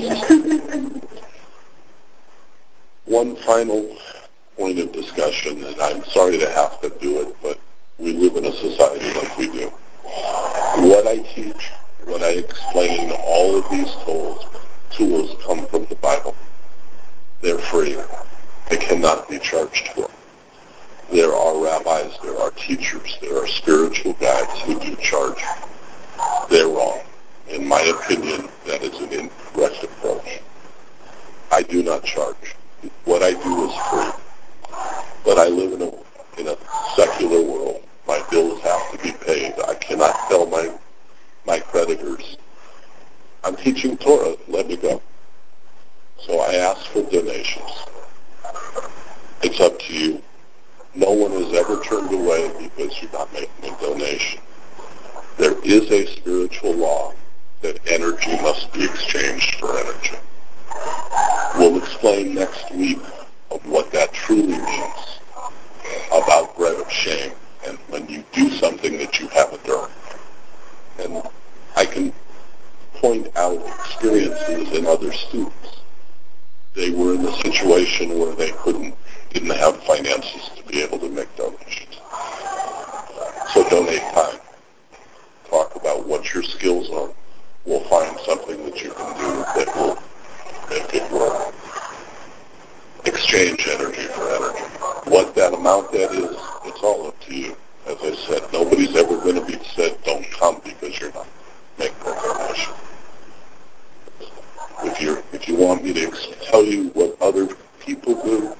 One final point of discussion, and I'm sorry to have to do it, but we live in a society like we do. What I teach, what I explain, all of these tools, tools come from the Bible. They're free. They cannot be charged for. There are rabbis, there are teachers, there are spiritual guides who do charge. They're wrong. In my opinion, that is an incorrect approach. I do not charge. What I do is free. But I live in a, in a secular world. My bills have to be paid. I cannot tell my, my creditors, I'm teaching Torah, let me go. So I ask for donations. It's up to you. No one is ever turned away because you're not making a donation. There is a spiritual law that energy must be exchanged for energy. We'll explain next week of what that truly means about bread of shame and when you do something that you haven't earned. And I can point out experiences in other students. They were in a situation where they couldn't, didn't have finances to be able to make donations. So donate time. Talk about what your skills are. We'll find something that you can do that will make it work. Exchange energy for energy. What that amount that is, it's all up to you. As I said, nobody's ever going to be said, don't come because you're not making a donation. If you if you want me to tell you what other people do,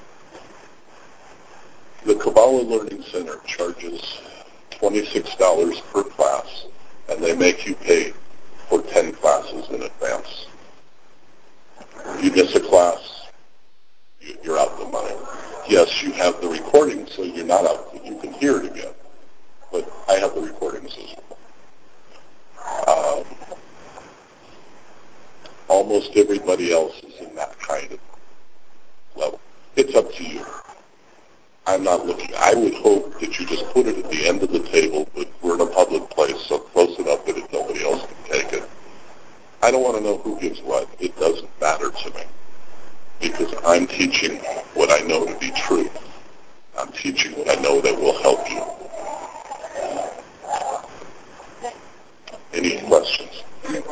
the Kabbalah Learning Center charges twenty-six dollars per class, and they make you pay for ten classes in advance. If you miss a class, you're out the money. Yes, you have the recording, so you're not out. You can hear it again. But I have the recordings as well. Um, almost everybody else is in that kind of level. It's up to you. I'm not looking. I would hope that you just put it at the end of the table, but we're in a public place, so close enough that nobody else can take it. I don't want to know who gives what. It doesn't matter to me because I'm teaching what I know to be true. I'm teaching what I know that will help you. Any questions?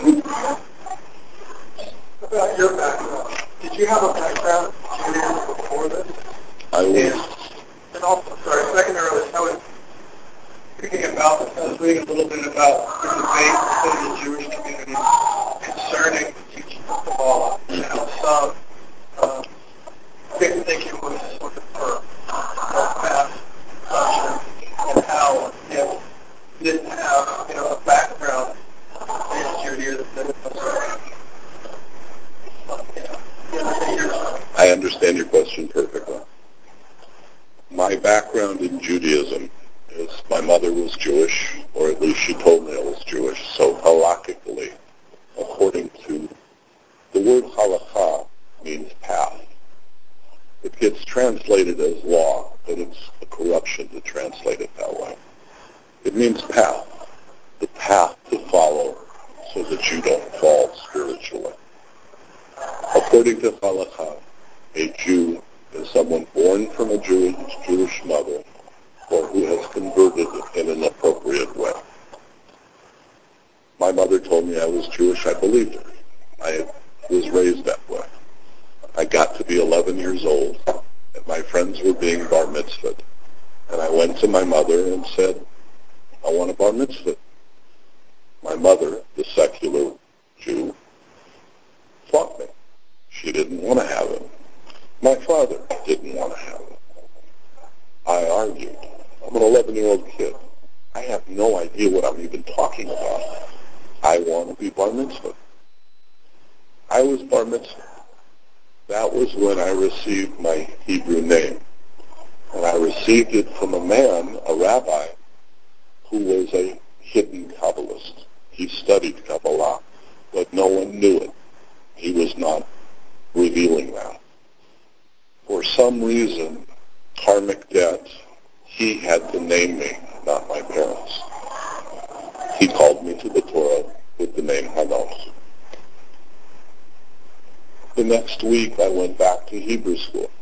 About your background. Did you have a background in Judaism before this? I was. And, and also, sorry, a second earlier, I was thinking about, I was reading a little bit about the debate within the Jewish community concerning the teaching of Kabbalah and how some um, didn't think it was sort of for math culture and how it didn't have, you know, a background in Judaism that it was. I understand your question perfectly. My background in Judaism is my mother was Jewish, or at least she told me I was Jewish, so halakhically, according to the word halakha means path. It gets translated as law, but it's a corruption to translate it that way. It means path, the path to follow so that you don't fall spiritually. According to halakha, a Jew is someone born from a Jewish, Jewish mother or who has converted in an appropriate way. My mother told me I was Jewish. I believed her. I was raised that way. I got to be eleven years old, and my friends were being bar mitzvahed. And I went to my mother and said, I want a bar mitzvah. My mother, the secular Jew, fought me. She didn't want to have him. My father didn't want to have him. I argued. I'm an eleven-year-old kid. I have no idea what I'm even talking about. I want to be bar mitzvah. I was bar mitzvah. That was when I received my Hebrew name. And I received it from a man, a rabbi, who was a hidden Kabbalist. He studied Kabbalah, but no one knew it. He was not revealing that. For some reason, karmic debt, he had to name me, not my parents. He called me to the Torah with the name Hanoch. The next week, I went back to Hebrew school.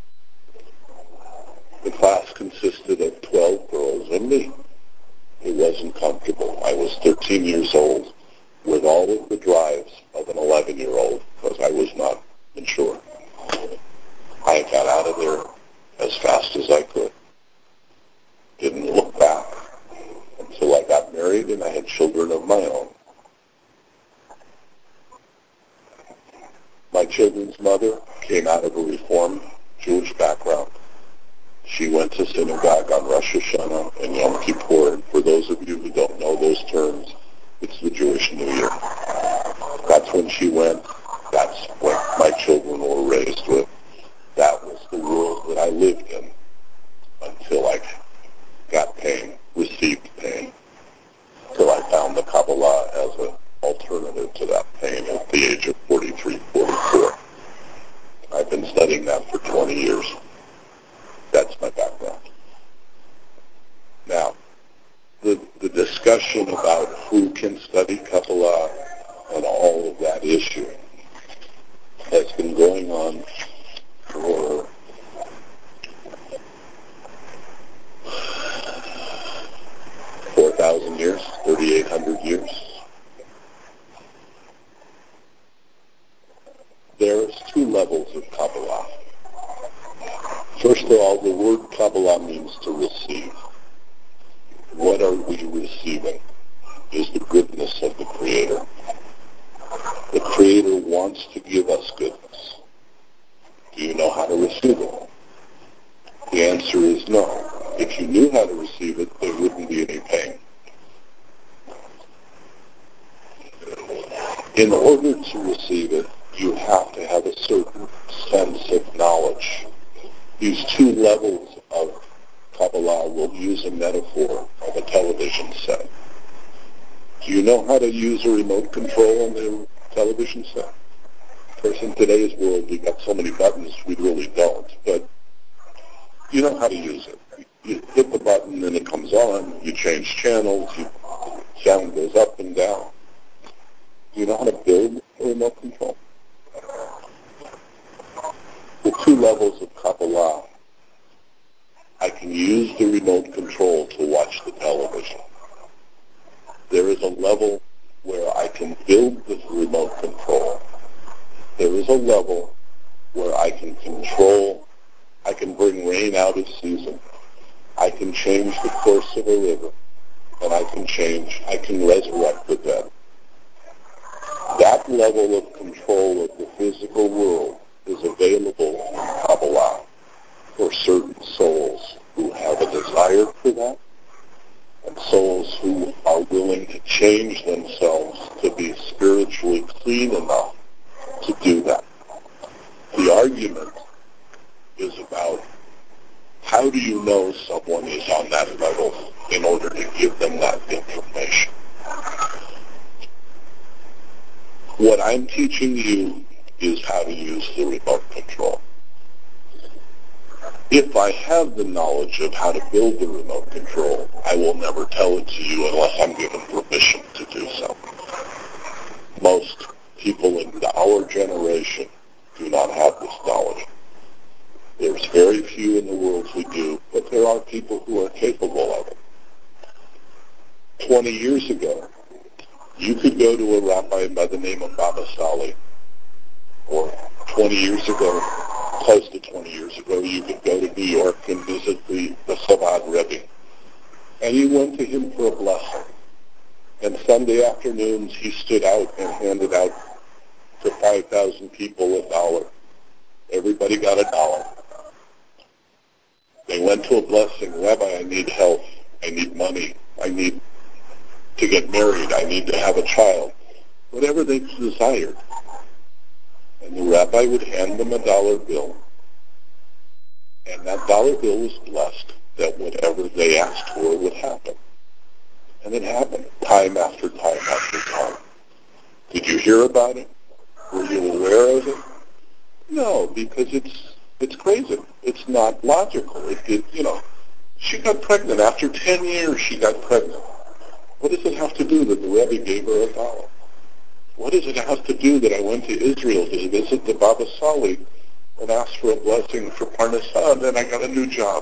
The class consisted of twelve girls and me. It wasn't comfortable. I was thirteen years old with all of the drives of an eleven-year-old because I was not mature. I got out of there as fast as I could. Didn't look back until I got married and I had children of my own. My children's mother came out of a Reformed Jewish background. She went to synagogue on Rosh Hashanah and Yom Kippur. And for those of you who don't know those terms, it's the Jewish New Year. That's when she went. That's what my children were raised with. That was the world that I lived in until I got pain, received pain, until I found the Kabbalah as an alternative to that pain at the age of forty-three, forty-four. I've been studying that for twenty years. That's my background. Now, the, the discussion about who can study Kabbalah and all of that issue has been going on for four thousand years, thirty-eight hundred years. There's two levels of Kabbalah. First of all, the word Kabbalah means to receive. What are we receiving? Is the goodness of the Creator. The Creator wants to give us goodness. Do you know how to receive it? The answer is no. If you knew how to receive it, there wouldn't be any pain. In order to receive it, you have to have a certain sense of knowledge. These two levels of Kabbalah will use a metaphor of a television set. Do you know how to use a remote control on the television set? Of course, in today's world, we've got so many buttons, we really don't. But you know how to use it. You hit the button and it comes on. You change channels. You, sound goes up and down. Do you know how to build a remote control? The two levels of Kabbalah. I can use the remote control to watch the television. There is a level where I can build the remote control. There is a level where I can control, I can bring rain out of season. I can change the course of a river. And I can change, I can resurrect the dead. That level of control of the physical world is available in Kabbalah for certain souls who have a desire for that, and souls who are willing to change themselves to be spiritually clean enough to do that. The argument is about how do you know someone is on that level in order to give them that information. What I'm teaching you is how to use the remote control. If I have the knowledge of how to build the remote control, I will never tell it to you unless I'm given permission to do so. Most people in our generation do not have this knowledge. There's very few in the world who do, but there are people who are capable of it. Twenty years ago, you could go to a rabbi by the name of Baba Sali, or twenty years ago, close to twenty years ago, you could go to New York and visit the, the Chabad Rebbe. And you went to him for a blessing. And Sunday afternoons, he stood out and handed out to five thousand people a dollar. Everybody got a dollar. They went to a blessing. Rabbi, I need health. I need money. I need to get married. I need to have a child. Whatever they desired. And the rabbi would hand them a dollar bill, and that dollar bill was blessed that whatever they asked for would happen. And it happened time after time after time. Did you hear about it? Were you aware of it? No, because it's it's crazy. It's not logical. It, it you know, she got pregnant. After ten years, she got pregnant. What does it have to do that the Rebbe gave her a dollar? What does it have to do that I went to Israel to visit the Baba Sali and asked for a blessing for Parnassah, and then I got a new job?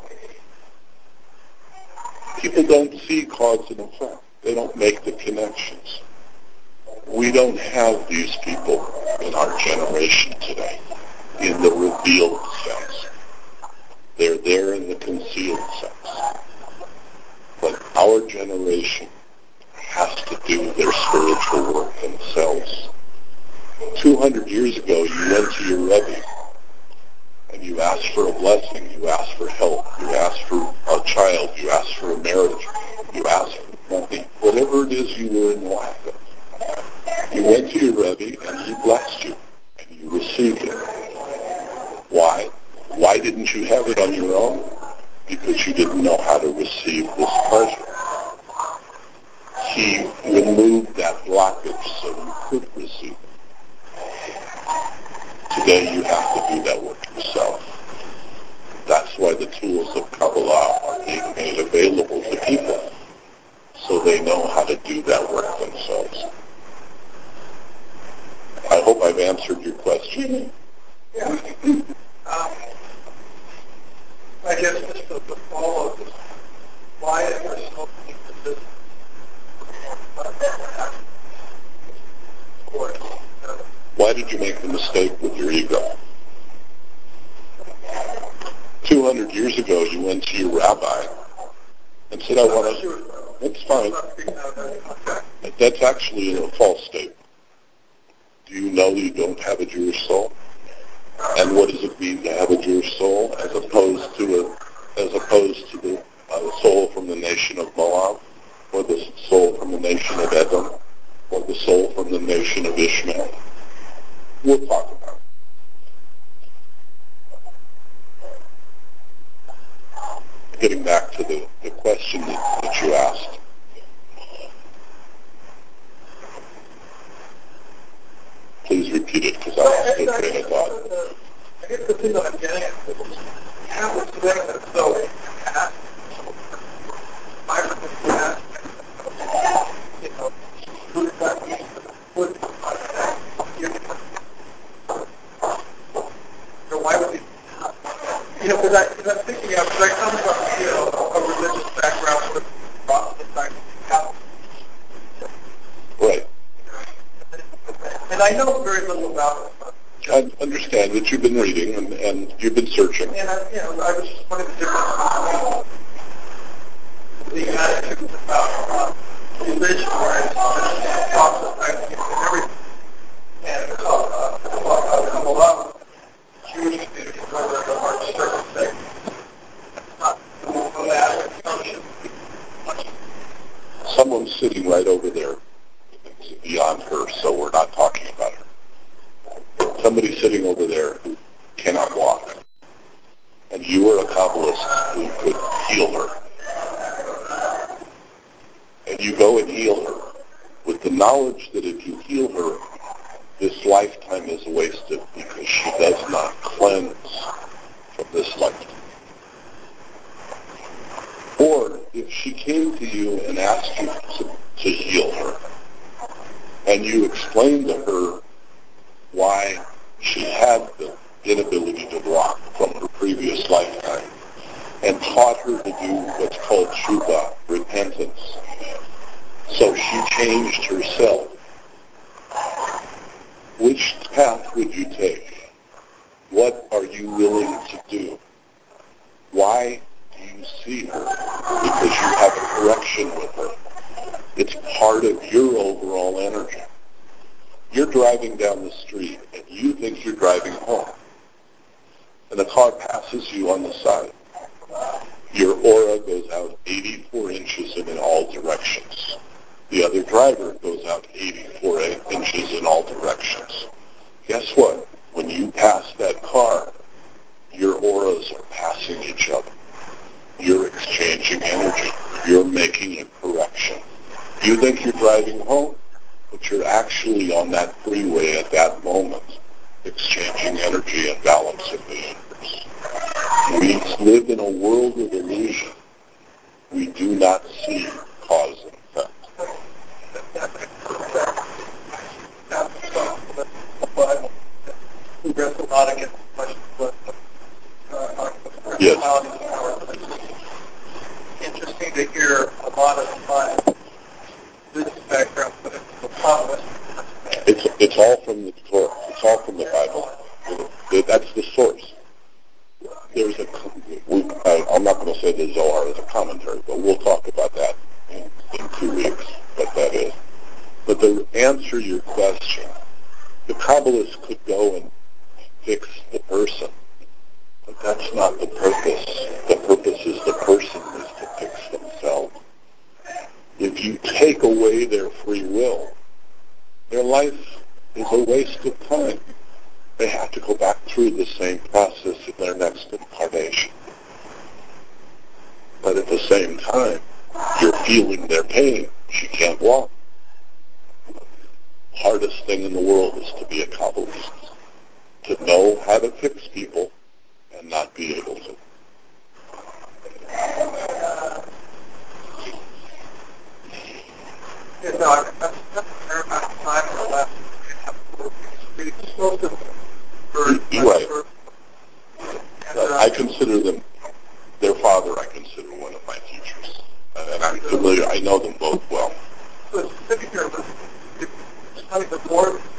People don't see cause and effect. They don't make the connections. We don't have these people in our generation today in the revealed sense. They're there in the concealed sense. But our generation has to do their spiritual work themselves. Two hundred years ago, you went to your Rebbe and you asked for a blessing, you asked for help, you asked for a child, you asked for a marriage, you asked for money, whatever it is you were in lack of. You went to your Rebbe and he blessed you and you received it. Why? Why didn't you have it on your own? Because you didn't know how to receive this pleasure. He removed that blockage so you could receive it. Today you have to do that work yourself. That's why the tools of Kabbalah are being made available to people, so they know how to do that work themselves. I hope I've answered your question. Yeah. Um, I guess just to, to follow this, why is there so many positions? Why did you make the mistake with your ego? Two hundred years ago, you went to your rabbi and said, I want to... That's fine. That's actually a false statement. Do you know you don't have a Jewish soul? And what does it mean to have a Jewish soul as opposed to a, as opposed to the uh, soul from the nation of Moab, or the soul from the nation of Edom, or the soul from the nation of Ishmael? We'll talk about it. Getting back to the, the question that, that you asked. Please repeat it, because I lost the train of thought. I guess the thing that I'm getting at is how much thing that's so past, vibrant past, you know, who's that, who's that, so why would they, you know, because I'm thinking of, because I come from, you know, a religious background with Protestant background. Right. And I know very little about it. I understand that you've been reading and, and you've been searching. And I, you know, I was just wondering the difference between the attitudes about uh, religion, where it's Protestant and everything, and uh, uh, Kabbalah, Jewish community, where there are certain things. Not the last function. Someone's sitting right over there. It's beyond her, so we're not talking about her. Somebody sitting over there who cannot walk, and you are a Kabbalist who could heal her. And you go and heal her with the knowledge that if you heal her, this lifetime is wasted because she does not cleanse from this lifetime. Or if she came to you and asked you to, to heal her, and you explained to her why she had the inability to walk from her previous lifetime, and taught her to do what's called tshuva, repentance. So she changed herself. Which path would you take? What are you willing to do? Why do you see her? Because you have a correction with her. It's part of your overall energy. You're driving down the street, and you think you're driving home. And a car passes you on the side. Your aura goes out eighty-four inches in all directions. The other driver goes out eighty-four inches in all directions. Guess what? When driving home, but you're actually on that freeway at that moment, exchanging energy and balancing the universe. We live in a world of illusion. We do not see cause and effect. We wrestle a lot against the question of uh, yes. Interesting to hear a lot of my business background put into the Bible. It's it's all from the Torah. It's all from the Bible. That's the source. There's a. We, I, I'm not going to say the Zohar is a commentary, but we'll talk about that in, in two weeks. What that is. But to answer your question, the Kabbalists could go and fix the person, but that's not the purpose. The purpose is the person is to fix themselves. If you take away their free will, their life is a waste of time. They have to go back through the same process in their next incarnation. But at the same time, you're feeling their pain. She can't walk. Hardest thing in the world is to be a Kabbalist. To know how to fix people and not be able to. You know, that's, that's a fair amount of time for the last pretty explosive for, right. for and, uh, I consider them, their father I consider one of my teachers. And I'm familiar, I know them both well. So sitting here, studying the more